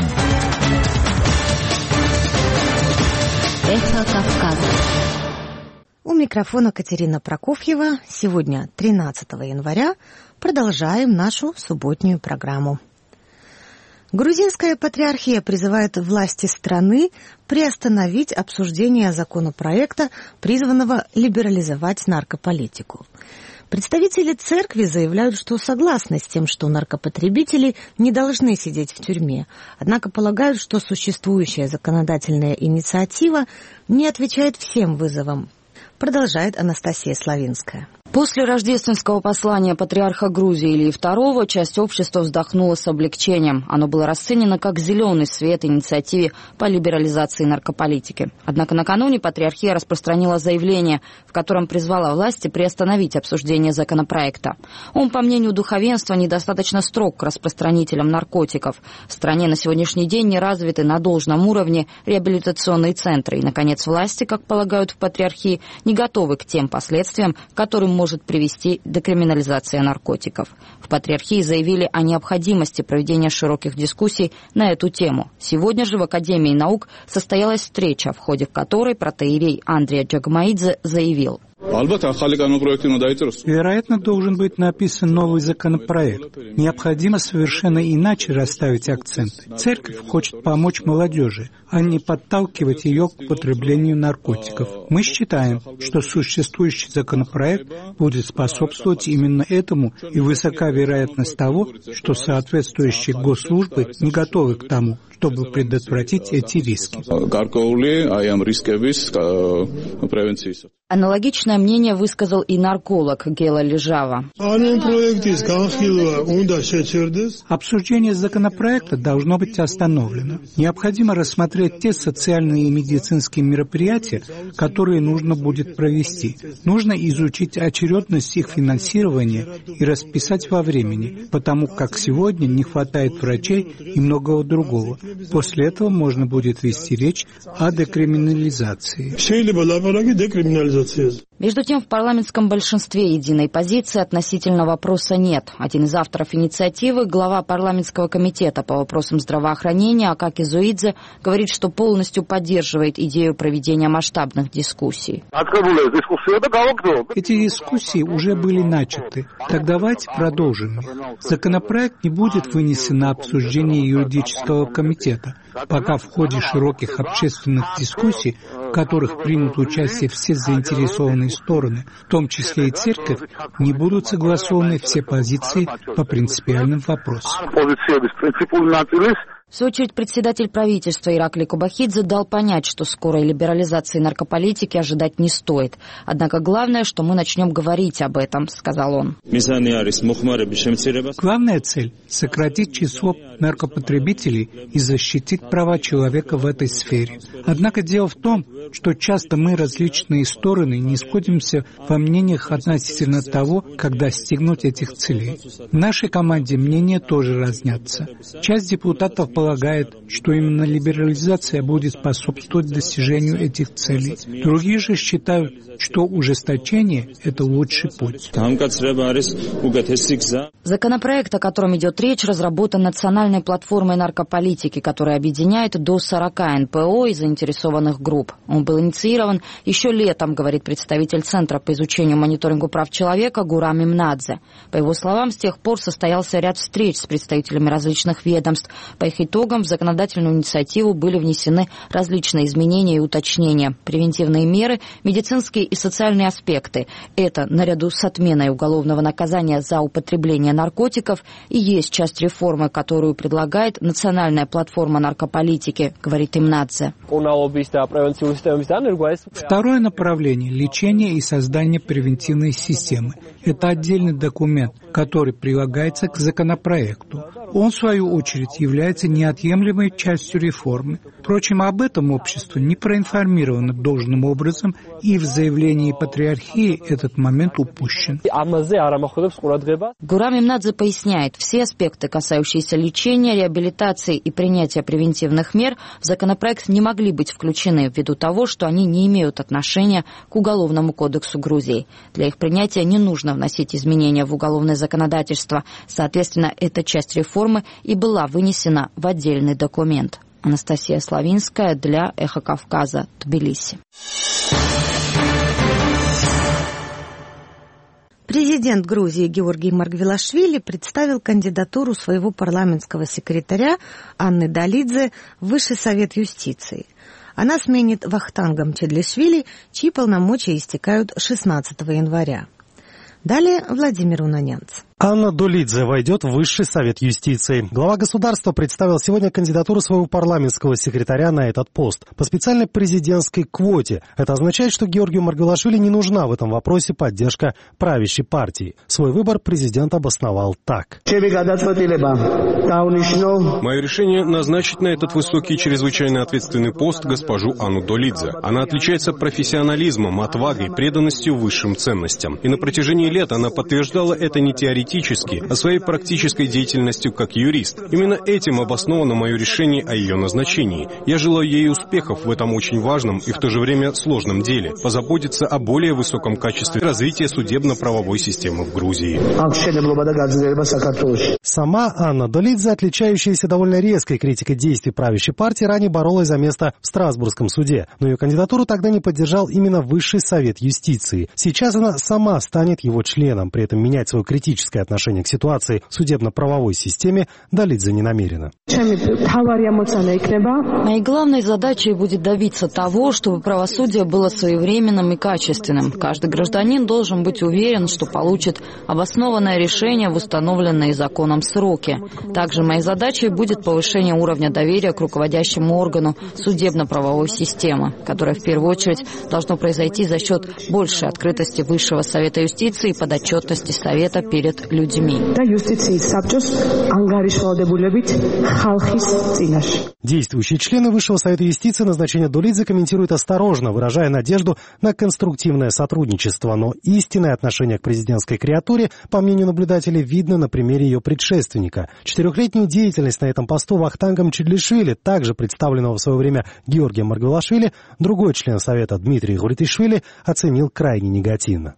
Эхо Кавказа. У микрофона Катерина Прокофьева. Сегодня, тринадцатого января, продолжаем нашу субботнюю программу. Грузинская патриархия призывает власти страны приостановить обсуждение законопроекта, призванного либерализовать наркополитику. Представители церкви заявляют, что согласны с тем, что наркопотребители не должны сидеть в тюрьме, однако полагают, что существующая законодательная инициатива не отвечает всем вызовам. Продолжает Анастасия Славинская. После рождественского послания патриарха Грузии Ильи второго часть общества вздохнула с облегчением. Оно было расценено как зеленый свет инициативе по либерализации наркополитики. Однако накануне патриархия распространила заявление, в котором призвала власти приостановить обсуждение законопроекта. Он, по мнению духовенства, недостаточно строг к распространителям наркотиков. В стране на сегодняшний день не развиты на должном уровне реабилитационные центры. И, наконец, власти, как полагают в патриархии, не готовы к тем последствиям, которым может привести декриминализация наркотиков. В патриархии заявили о необходимости проведения широких дискуссий на эту тему. Сегодня же в Академии наук состоялась встреча, в ходе которой протоиерей Андрей Джагмаидзе заявил: вероятно, должен быть написан новый законопроект. Необходимо совершенно иначе расставить акценты. Церковь хочет помочь молодежи, а не подталкивать ее к потреблению наркотиков. Мы считаем, что существующий законопроект будет способствовать именно этому, и высока вероятность того, что соответствующие госслужбы не готовы к тому, чтобы предотвратить эти риски. Аналогичное мнение высказал и нарколог Гела Лежава. Обсуждение законопроекта должно быть остановлено. Необходимо рассмотреть те социальные и медицинские мероприятия, которые нужно будет провести. Нужно изучить очередность их финансирования и расписать во времени, потому как сегодня не хватает врачей и многого другого. После этого можно будет вести речь о декриминализации. Между тем, в парламентском большинстве единой позиции относительно вопроса нет. Один из авторов инициативы, глава парламентского комитета по вопросам здравоохранения Акаки Зуидзе, говорит, что полностью поддерживает идею проведения масштабных дискуссий. Эти дискуссии уже были начаты. Так давайте продолжим их. Законопроект не будет вынесен на обсуждение юридического комитета, пока в ходе широких общественных дискуссий, в которых примут участие все заинтересованные стороны, в том числе и церковь, не будут согласованы все позиции по принципиальным вопросам. В свою очередь, председатель правительства Ираклий Кобахидзе дал понять, что скорой либерализации наркополитики ожидать не стоит. Однако главное, что мы начнем говорить об этом, сказал он. Главная цель – сократить число наркопотребителей и защитить права человека в этой сфере. Однако дело в том, что часто мы, различные стороны, не сходимся во мнениях относительно того, как достигнуть этих целей. В нашей команде мнения тоже разнятся. Часть депутатов полагает, что именно либерализация будет способствовать достижению этих целей. Другие же считают, что ужесточение – это лучший путь. Законопроект, о котором идет речь, разработан национальной платформой наркополитики, которая объединяет до сорока эн пэ о и заинтересованных групп. Он был инициирован еще летом, говорит представитель Центра по изучению и мониторингу прав человека Гурам Имнадзе. По его словам, с тех пор состоялся ряд встреч с представителями различных ведомств. По их итогам в законодательную инициативу были внесены различные изменения и уточнения. Превентивные меры, медицинские и социальные аспекты. Это, наряду с отменой уголовного наказания за употребление наркотиков, и есть часть реформы, которую предлагает национальная платформа наркополитики, говорит Имнадзе. Второе направление – лечение и создание превентивной системы. Это отдельный документ, который прилагается к законопроекту. Он, в свою очередь, является неотъемлемой частью реформы. Впрочем, об этом общество не проинформировано должным образом, и в заявлении патриархии этот момент упущен. Гурам Имнадзе поясняет, все аспекты, касающиеся лечения, реабилитации и принятия превентивных мер, в законопроект не могли быть включены ввиду того, что они не имеют отношения к Уголовному кодексу Грузии. Для их принятия не нужно вносить изменения в уголовное законодательство. Соответственно, эта часть реформы и была вынесена в отдельный документ. Анастасия Славинская для «Эхо Кавказа», Тбилиси. Президент Грузии Георгий Маргвелашвили представил кандидатуру своего парламентского секретаря Анны Далидзе в Высший совет юстиции. Она сменит Вахтанга Мчедлишвили, чьи полномочия истекают шестнадцатого января. Далее Владимир Унанянц. Анна Долидзе войдет в Высший совет юстиции. Глава государства представил сегодня кандидатуру своего парламентского секретаря на этот пост по специальной президентской квоте. Это означает, что Георгию Маргвелашвили не нужна в этом вопросе поддержка правящей партии. Свой выбор президент обосновал так. Мое решение назначить на этот высокий и чрезвычайно ответственный пост госпожу Анну Долидзе. Она отличается профессионализмом, отвагой, преданностью высшим ценностям. И на протяжении лет она подтверждала это не теоретически, а своей практической деятельностью как юрист. Именно этим обосновано мое решение о ее назначении. Я желаю ей успехов в этом очень важном и в то же время сложном деле, позаботиться о более высоком качестве развития судебно-правовой системы в Грузии. Сама Анна Долидзе, отличающаяся довольно резкой критикой действий правящей партии, ранее боролась за место в Страсбургском суде, но ее кандидатуру тогда не поддержал именно Высший совет юстиции. Сейчас она сама станет его членом, при этом менять свое критическое отношение к ситуации в судебно-правовой системе Долидзе не намерена. Моей главной задачей будет добиться того, чтобы правосудие было своевременным и качественным. Каждый гражданин должен быть уверен, что получит обоснованное решение в установленные законом сроки. Также моей задачей будет повышение уровня доверия к руководящему органу судебно-правовой системы, которое в первую очередь должно произойти за счет большей открытости Высшего совета юстиции и подотчетности Совета перед людьми. Действующие члены Высшего совета юстиции назначение Долидзе комментируют осторожно, выражая надежду на конструктивное сотрудничество. Но истинное отношение к президентской креатуре, по мнению наблюдателей, видно на примере ее предшественника. Четырехлетнюю деятельность на этом посту Вахтангом Чедлишвили, также представленного в свое время Георгием Маргвелашвили, другой член Совета Дмитрий Гуритишвили оценил крайне негативно.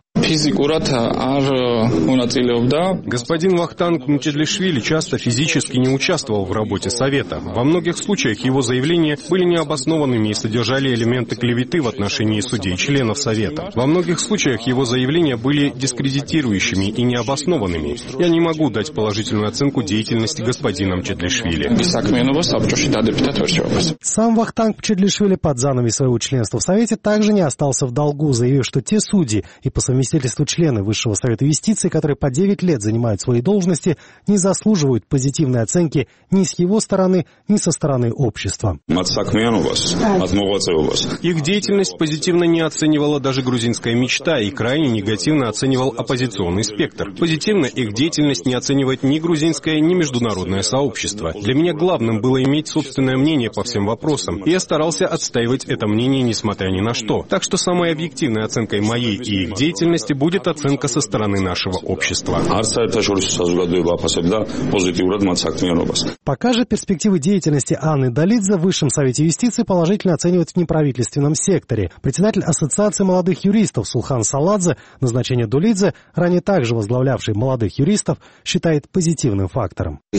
Господин Вахтанг Мчедлишвили часто физически не участвовал в работе Совета. Во многих случаях его заявления были необоснованными и содержали элементы клеветы в отношении судей, членов Совета. Во многих случаях его заявления были дискредитирующими и необоснованными. Я не могу дать положительную оценку деятельности господина Мчедлишвили. Сам Вахтанг Мчедлишвили под занавес своего членства в Совете также не остался в долгу, заявив, что те судьи и по совместительству члены Высшего совета юстиции, которые по девять лет занимают свои должности, не заслуживают позитивной оценки ни с его стороны, ни со стороны общества. Их деятельность позитивно не оценивала даже грузинская мечта и крайне негативно оценивал оппозиционный спектр. Позитивно их деятельность не оценивает ни грузинское, ни международное сообщество. Для меня главным было иметь собственное мнение по всем вопросам, и я старался отстаивать это мнение несмотря ни на что. Так что самой объективной оценкой моей и их деятельности будет оценка со стороны нашего общества. Пока же перспективы деятельности Анны Долидзе в Высшем совете юстиции положительно оценивают в неправительственном секторе. Председатель Ассоциации молодых юристов Сулхан Саладзе назначение Долидзе, ранее также возглавлявший молодых юристов, считает позитивным фактором. В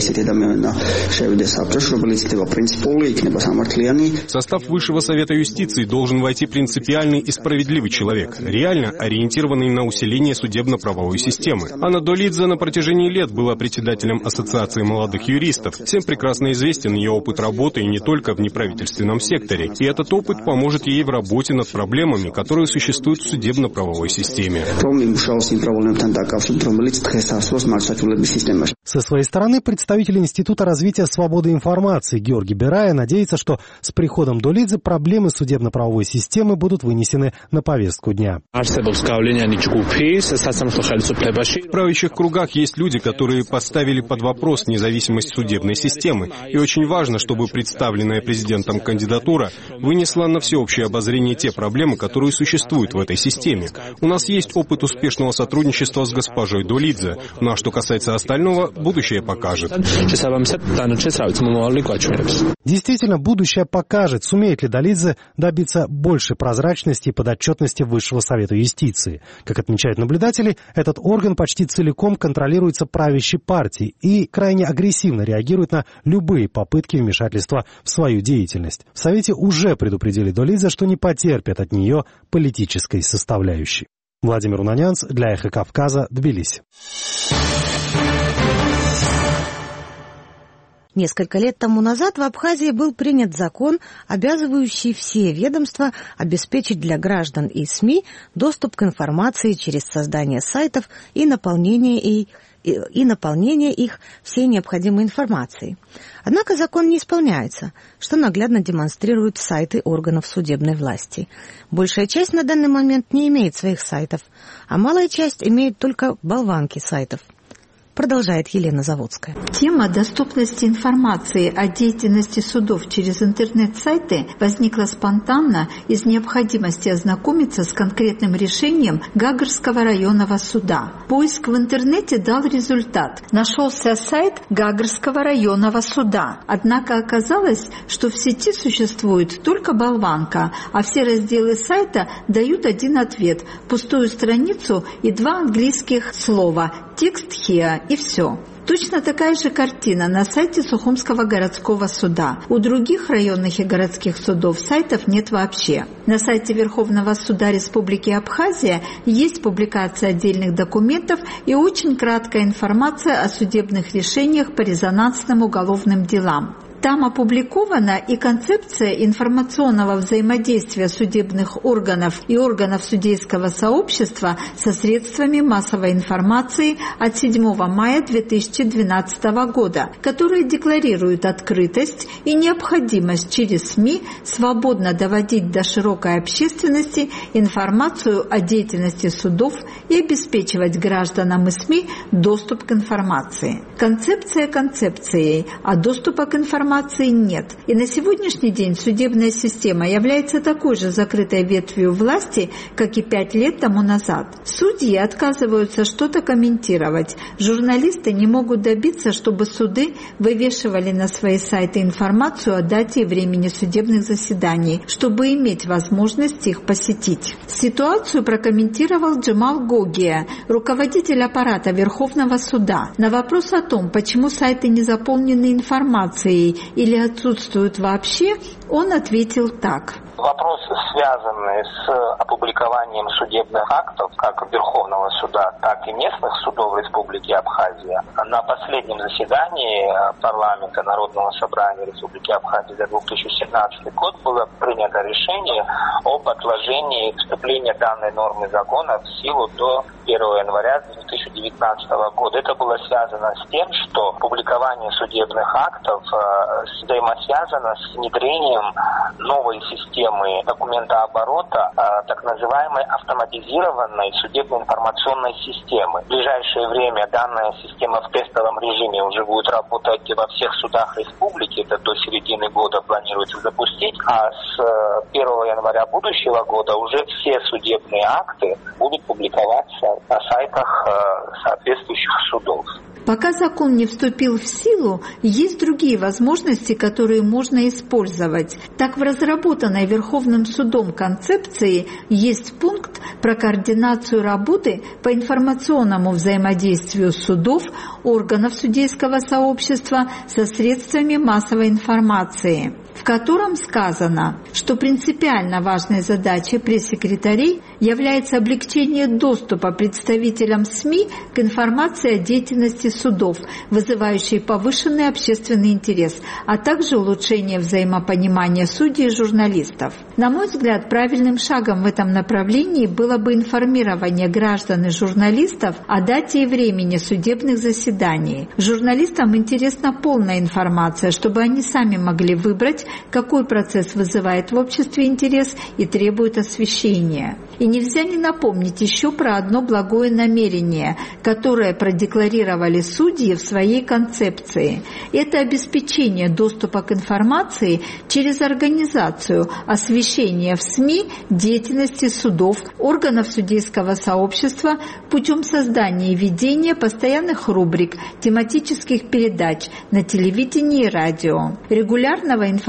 состав Высшего совета юстиции должен войти принципиальный и справедливый человек, реально ориентированный на усиление судебно-правовой системы. Анна Долидзе на протяжении лет была председателем Ассоциации молодых юристов. Всем прекрасно известен ее опыт работы и не только в неправительственном секторе. И этот опыт поможет ей в работе над проблемами, которые существуют в судебно-правовой системе. Со своей стороны, представитель Института развития свободы информации Георгий Берая надеется, что с приходом Долидзе проблемы судебно-правовой системы будут вынесены на повестку дня. В правящих кругах есть люди, которые поставили под вопрос независимость судебной системы. И очень важно, чтобы представленная президентом кандидатура вынесла на всеобщее обозрение те проблемы, которые существуют в этой системе. У нас есть опыт успешного сотрудничества с госпожой Долидзе. Ну а что касается остального, будущее покажет. Действительно, будущее покажет, сумеет ли Долидзе добиться большей прозрачности и подотчетности Высшего совета юстиции. Как отмечают наблюдатели, этот орган почти целиком контролируется правящей партией и крайне агрессивно реагирует на любые попытки вмешательства в свою деятельность. В Совете уже предупредили Долидзе, что не потерпят от нее политической составляющей. Владимир Унанянц для Эхо Кавказа, Тбилиси. Несколько лет тому назад в Абхазии был принят закон, обязывающий все ведомства обеспечить для граждан и СМИ доступ к информации через создание сайтов и наполнение, и, и, и наполнение их всей необходимой информацией. Однако закон не исполняется, что наглядно демонстрируют сайты органов судебной власти. Большая часть на данный момент не имеет своих сайтов, а малая часть имеет только болванки сайтов. Продолжает Елена Заводская. Тема доступности информации о деятельности судов через интернет-сайты возникла спонтанно из необходимости ознакомиться с конкретным решением Гагарского районного суда. Поиск в интернете дал результат. Нашелся сайт Гагарского районного суда. Однако оказалось, что в сети существует только болванка, а все разделы сайта дают один ответ – пустую страницу и два английских слова «текст here» и все. Точно такая же картина на сайте Сухумского городского суда. У других районных и городских судов сайтов нет вообще. На сайте Верховного суда Республики Абхазия есть публикация отдельных документов и очень краткая информация о судебных решениях по резонансным уголовным делам. Там опубликована и концепция информационного взаимодействия судебных органов и органов судейского сообщества со средствами массовой информации от седьмого мая две тысячи двенадцатого года, которая декларирует открытость и необходимость через СМИ свободно доводить до широкой общественности информацию о деятельности судов и обеспечивать гражданам и СМИ доступ к информации. Концепция концепцией, а доступа к информации нет. И на сегодняшний день судебная система является такой же закрытой ветвью власти, как и пять лет тому назад. Судьи отказываются что-то комментировать. Журналисты не могут добиться, чтобы суды вывешивали на свои сайты информацию о дате и времени судебных заседаний, чтобы иметь возможность их посетить. Ситуацию прокомментировал Джамал Гогия, руководитель аппарата Верховного суда. На вопрос о том, почему сайты не заполнены информацией или отсутствуют вообще, он ответил так. Вопросы, связанные с опубликованием судебных актов, как Верховного суда, так и местных судов Республики Абхазия, на последнем заседании парламента Народного собрания Республики Абхазия за две тысячи семнадцатый год было принято решение об отложении вступления данной нормы закона в силу до первого января две тысячи девятнадцатого года. Это было связано с тем, что публикование судебных актов взаимосвязано с внедрением новой системы документооборота, так называемой автоматизированной судебно-информационной системы. В ближайшее время данная система в тестовом режиме уже будет работать во всех судах республики, это до середины года планируется запустить, а с первого января будущего года уже все судебные акты будут публиковаться на сайтах соответствующих судов. Пока закон не вступил в силу, есть другие возможности, которые можно использовать. Так, в разработанной Верховным судом концепции есть пункт про координацию работы по информационному взаимодействию судов, органов судейского сообщества со средствами массовой информации, в котором сказано, что принципиально важной задачей пресс-секретарей является облегчение доступа представителям СМИ к информации о деятельности судов, вызывающей повышенный общественный интерес, а также улучшение взаимопонимания судей и журналистов. На мой взгляд, правильным шагом в этом направлении было бы информирование граждан и журналистов о дате и времени судебных заседаний. Журналистам интересна полная информация, чтобы они сами могли выбрать, какой процесс вызывает в обществе интерес и требует освещения. И нельзя не напомнить еще про одно благое намерение, которое продекларировали судьи в своей концепции. Это обеспечение доступа к информации через организацию освещения в СМИ деятельности судов, органов судейского сообщества путем создания и ведения постоянных рубрик, тематических передач на телевидении и радио, регулярного информационного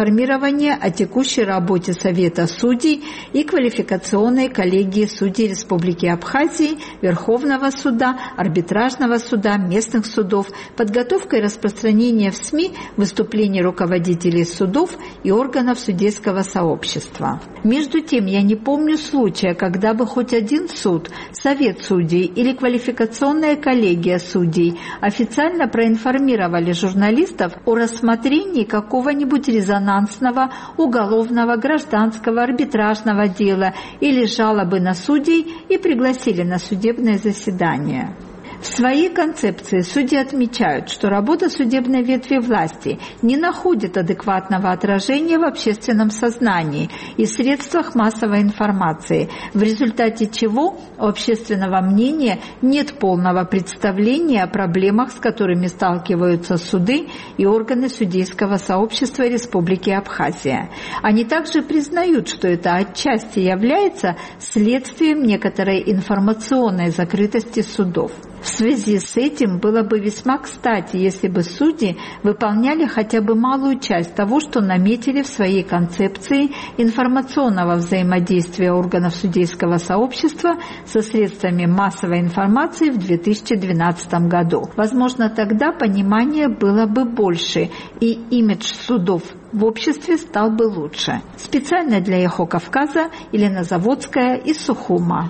информирование о текущей работе Совета судей и квалификационной коллегии судей Республики Абхазии, Верховного суда, Арбитражного суда, местных судов, подготовка и распространение в СМИ выступлений руководителей судов и органов судейского сообщества. Между тем, я не помню случая, когда бы хоть один суд, Совет судей или квалификационная коллегия судей официально проинформировали журналистов о рассмотрении какого-нибудь резонансного уголовного, гражданского, арбитражного дела или жалобы на судей и пригласили на судебное заседание. В своей концепции судьи отмечают, что работа судебной ветви власти не находит адекватного отражения в общественном сознании и средствах массовой информации, в результате чего у общественного мнения нет полного представления о проблемах, с которыми сталкиваются суды и органы судейского сообщества Республики Абхазия. Они также признают, что это отчасти является следствием некоторой информационной закрытости судов. В связи с этим было бы весьма кстати, если бы судьи выполняли хотя бы малую часть того, что наметили в своей концепции информационного взаимодействия органов судейского сообщества со средствами массовой информации в две тысячи двенадцатом году. Возможно, тогда понимание было бы больше, и имидж судов в обществе стал бы лучше. Специально для Эхо Кавказа Елена Заводская из Сухума.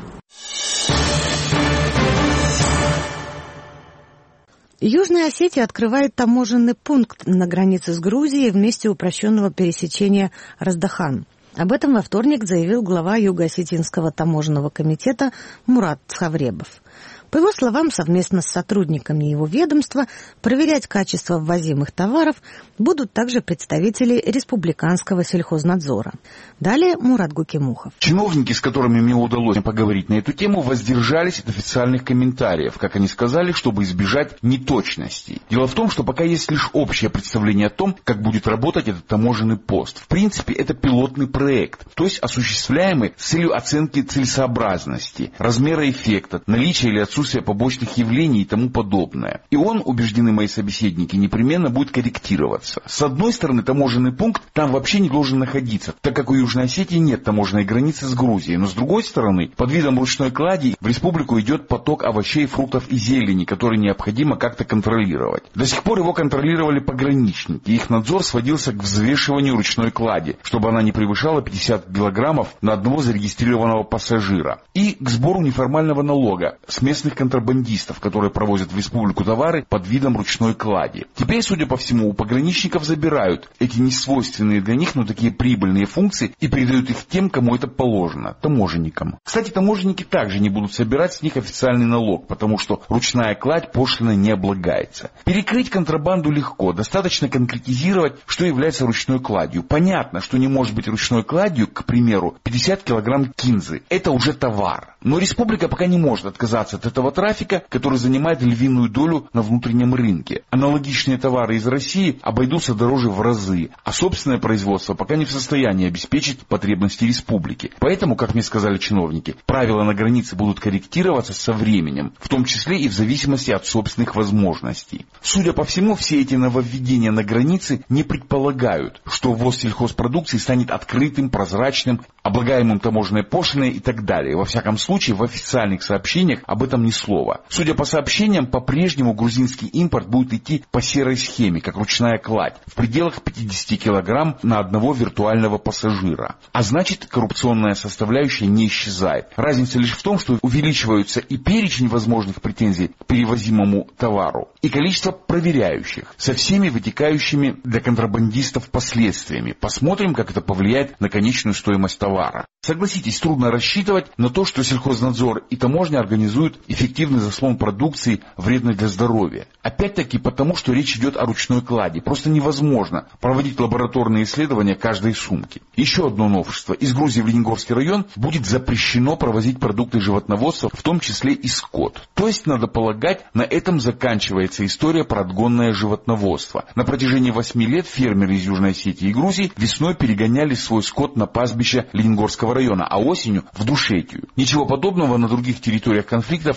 Южная Осетия открывает таможенный пункт на границе с Грузией в месте упрощенного пересечения Раздахан. Об этом во вторник заявил глава Юго-Осетинского таможенного комитета Мурат Цхавребов. По его словам, совместно с сотрудниками его ведомства проверять качество ввозимых товаров будут также представители Республиканского сельхознадзора. Далее Мурат Гукимухов. Чиновники, с которыми мне удалось поговорить на эту тему, воздержались от официальных комментариев, как они сказали, чтобы избежать неточностей. Дело в том, что пока есть лишь общее представление о том, как будет работать этот таможенный пост. В принципе, это пилотный проект, то есть осуществляемый с целью оценки целесообразности, размера эффекта, наличия или отсутствия отсутствие побочных явлений и тому подобное. И он, убеждены мои собеседники, непременно будет корректироваться. С одной стороны, таможенный пункт там вообще не должен находиться, так как у Южной Осетии нет таможенной границы с Грузией. Но с другой стороны, под видом ручной клади в республику идет поток овощей, фруктов и зелени, который необходимо как-то контролировать. До сих пор его контролировали пограничники. Их надзор сводился к взвешиванию ручной клади, чтобы она не превышала пятьдесят килограммов на одного зарегистрированного пассажира. И к сбору неформального налога с местных контрабандистов, которые провозят в республику товары под видом ручной клади. Теперь, судя по всему, у пограничников забирают эти несвойственные для них, но такие прибыльные функции и передают их тем, кому это положено, таможенникам. Кстати, таможенники также не будут собирать с них официальный налог, потому что ручная кладь пошлино не облагается. Перекрыть контрабанду легко, достаточно конкретизировать, что является ручной кладью. Понятно, что не может быть ручной кладью, к примеру, пятьдесят килограмм кинзы. Это уже товар. Но республика пока не может отказаться от этого трафика, который занимает львиную долю на внутреннем рынке. Аналогичные товары из России обойдутся дороже в разы, а собственное производство пока не в состоянии обеспечить потребности республики. Поэтому, как мне сказали чиновники, правила на границе будут корректироваться со временем, в том числе и в зависимости от собственных возможностей. Судя по всему, все эти нововведения на границе не предполагают, что ввоз сельхозпродукции станет открытым, прозрачным, облагаемым таможенной пошлиной и так далее. Во всяком случае, в официальных сообщениях об этом ни слова. Судя по сообщениям, по-прежнему грузинский импорт будет идти по серой схеме, как ручная кладь, в пределах пятьдесят килограмм на одного виртуального пассажира. А значит, коррупционная составляющая не исчезает. Разница лишь в том, что увеличиваются и перечень возможных претензий к перевозимому товару, и количество проверяющих, со всеми вытекающими для контрабандистов последствиями. Посмотрим, как это повлияет на конечную стоимость товара. Согласитесь, трудно рассчитывать на то, что сельхознадзор и таможня организуют эффективный заслон продукции, вредной для здоровья. Опять-таки потому, что речь идет о ручной клади. Просто невозможно проводить лабораторные исследования каждой сумки. Еще одно новшество. Из Грузии в Ленингорский район будет запрещено провозить продукты животноводства, в том числе и скот. То есть, надо полагать, на этом заканчивается история про отгонное животноводство. На протяжении восьми лет фермеры из Южной Осетии и Грузии весной перегоняли свой скот на пастбище Ленингорского района, а осенью в Душетию. Ничего подобного на других территориях конфликтов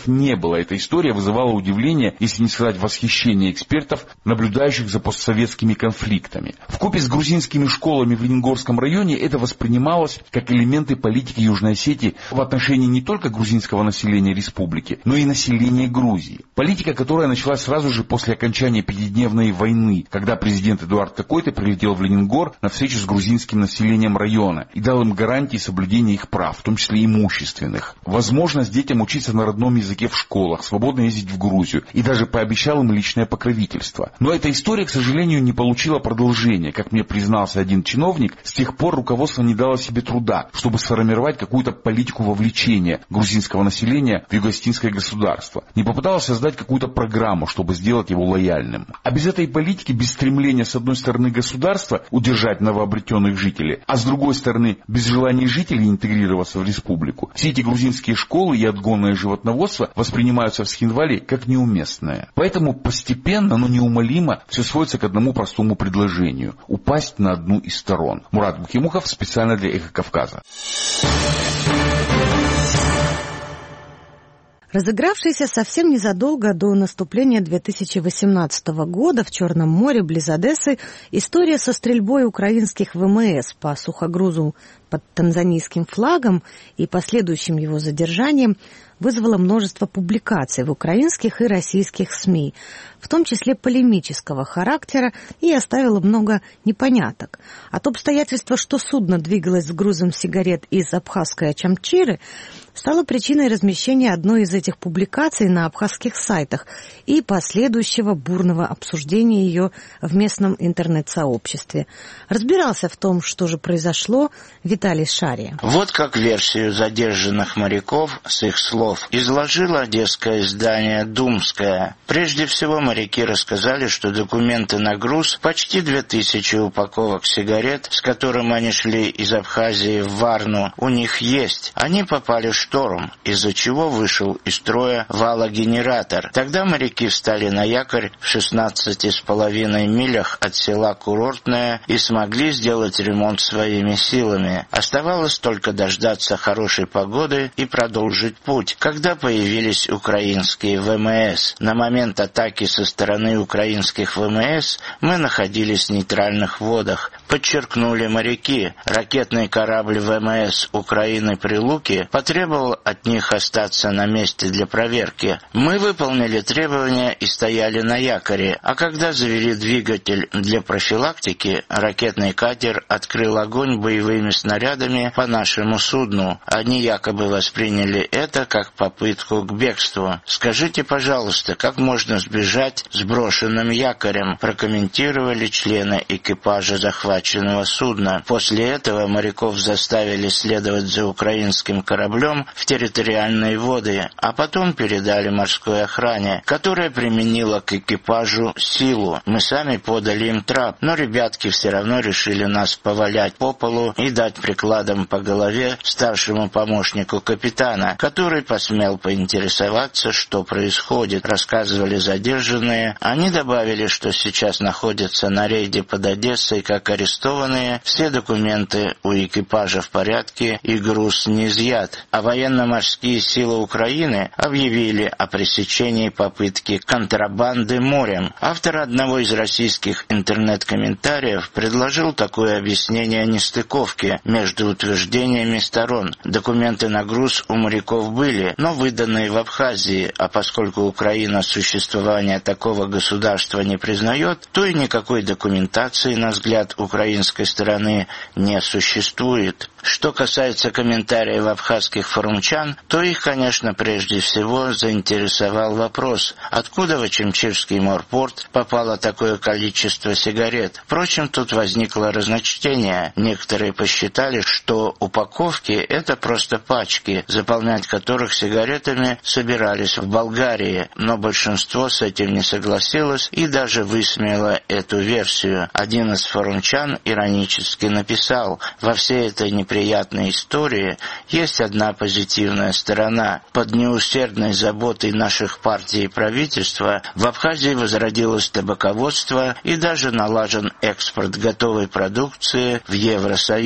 не было. Эта история вызывала удивление, если не сказать восхищение экспертов, наблюдающих за постсоветскими конфликтами. Вкупе с грузинскими школами в Ленингорском районе это воспринималось как элементы политики Южной Осетии в отношении не только грузинского населения республики, но и населения Грузии. Политика, которая началась сразу же после окончания пятидневной войны, когда президент Эдуард Токойто прилетел в Ленингор на встречу с грузинским населением района и дал им гарантии соблюдения их прав, в том числе имущественных. Возможность детям учиться на родном языке в школах, свободно ездить в Грузию, и даже пообещал им личное покровительство. Но эта история, к сожалению, не получила продолжения. Как мне признался один чиновник, с тех пор руководство не дало себе труда, чтобы сформировать какую-то политику вовлечения грузинского населения в юго-осетинское государство. Не попыталось создать какую-то программу, чтобы сделать его лояльным. А без этой политики, без стремления с одной стороны государства удержать новообретенных жителей, а с другой стороны без желания жителей интегрироваться в республику, все эти грузинские школы и отгонное животноводство воспринимаются в Схинвале как неуместное. Поэтому постепенно, но неумолимо все сводится к одному простому предложению – упасть на одну из сторон. Мурат Бухимухов специально для «Эхо Кавказа». Разыгравшаяся совсем незадолго до наступления две тысячи восемнадцатого года в Черном море близ Одессы история со стрельбой украинских ВМС по сухогрузу под танзанийским флагом и последующим его задержанием вызвала множество публикаций в украинских и российских СМИ, в том числе полемического характера, и оставила много непоняток. А то обстоятельство, что судно двигалось с грузом сигарет из абхазской Ачамчиры, стало причиной размещения одной из этих публикаций на абхазских сайтах и последующего бурного обсуждения ее в местном интернет-сообществе. Разбирался в том, что же произошло, Виталий Шария. Вот как версию задержанных моряков с их слов изложило одесское издание «Думское». Прежде всего, моряки рассказали, что документы на груз, почти две тысячи упаковок сигарет, с которым они шли из Абхазии в Варну, у них есть. Они попали в шторм, из-за чего вышел из строя валогенератор. Тогда моряки встали на якорь в шестнадцати с половиной милях от села Курортное и смогли сделать ремонт своими силами. Оставалось только дождаться хорошей погоды и продолжить путь, когда появились украинские ВМС. На момент атаки со стороны украинских ВМС мы находились в нейтральных водах. Подчеркнули моряки, ракетный корабль ВМС Украины «Прилуки» потребовал от них остаться на месте для проверки. Мы выполнили требования и стояли на якоре, а когда завели двигатель для профилактики, ракетный катер открыл огонь боевыми снарядами по нашему судну. Они якобы восприняли это как попытку к бегству. «Скажите, пожалуйста, как можно сбежать с брошенным якорем?» прокомментировали члены экипажа захваченного судна. После этого моряков заставили следовать за украинским кораблем в территориальные воды, а потом передали морской охране, которая применила к экипажу силу. Мы сами подали им трап, но ребятки все равно решили нас повалять по полу и дать прикладом по голове старшему помощнику капитана, который посмел поинтересоваться, что происходит. Рассказывали задержанные. Они добавили, что сейчас находятся на рейде под Одессой как арестованные, все документы у экипажа в порядке и груз не изъят. А военно-морские силы Украины объявили о пресечении попытки контрабанды морем. Автор одного из российских интернет-комментариев предложил такое объяснение нестыковки между утверждениями сторон. Документы на груз у моряков были, но выданные в Абхазии, а поскольку Украина существование такого государства не признает, то и никакой документации, на взгляд украинской стороны, не существует. Что касается комментариев абхазских форумчан, то их, конечно, прежде всего заинтересовал вопрос, откуда в Ачамчирский морпорт попало такое количество сигарет. Впрочем, тут возникло разночтение. Некоторые посчитали, что упаковки – это просто пачки, заполнять которых сигаретами собирались в Болгарии, но большинство с этим не согласилось и даже высмеяло эту версию. Один из форумчан иронически написал: «Во всей этой неприятной истории есть одна позитивная сторона. Под неусердной заботой наших партий и правительства в Абхазии возродилось табаководство и даже налажен экспорт готовой продукции в Евросоюз».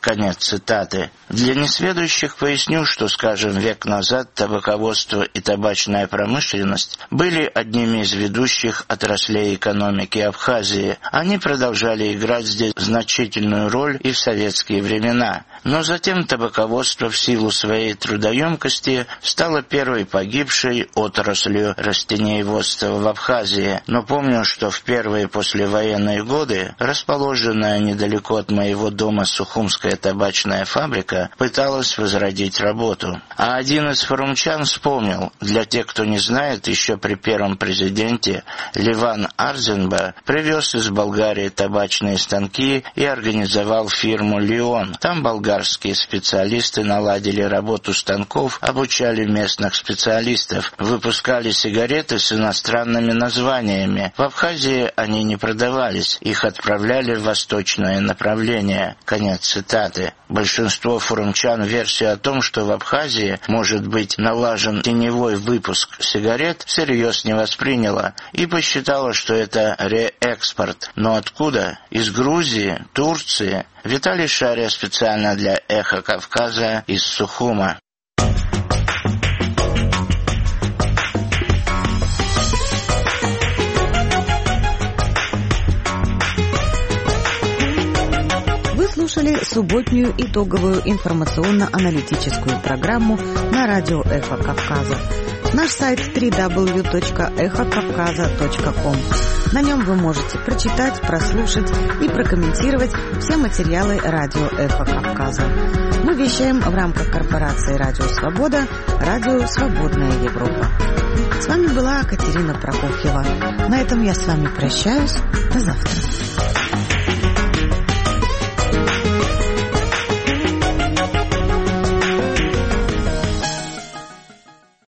Конец цитаты. Для несведущих поясню, что, скажем, век назад табаководство и табачная промышленность были одними из ведущих отраслей экономики Абхазии. Они продолжали играть здесь значительную роль и в советские времена. Но затем табаководство в силу своей трудоемкости стало первой погибшей отраслью растениеводства в Абхазии. Но помню, что в первые послевоенные годы расположенная недалеко от моего дома Сухумская табачная фабрика пыталась возродить работу. А один из форумчан вспомнил, для тех, кто не знает, еще при первом президенте Леван Арзенба привез из Болгарии табачные станки и организовал фирму «Леон». Там болгарские специалисты наладили работу станков, обучали местных специалистов, выпускали сигареты с иностранными названиями. В Абхазии они не продавались, их отправляли в восточное направление. Конец цитаты. Большинство форумчан версию о том, что в Абхазии может быть налажен теневой выпуск сигарет, всерьез не восприняло и посчитало, что это реэкспорт. Но откуда? Из Грузии, Турции. Виталий Шария специально для «Эхо Кавказа» из Сухума. Слушали субботнюю итоговую информационно-аналитическую программу на радио «Эхо Кавказа». Наш сайт дабл ю дабл ю дабл ю точка эхо кавказа точка ком. На нем вы можете прочитать, прослушать и прокомментировать все материалы радио «Эхо Кавказа». Мы вещаем в рамках корпорации «Радио Свобода», «Радио Свободная Европа». С вами была Катерина Прокофьева. На этом я с вами прощаюсь. До завтра.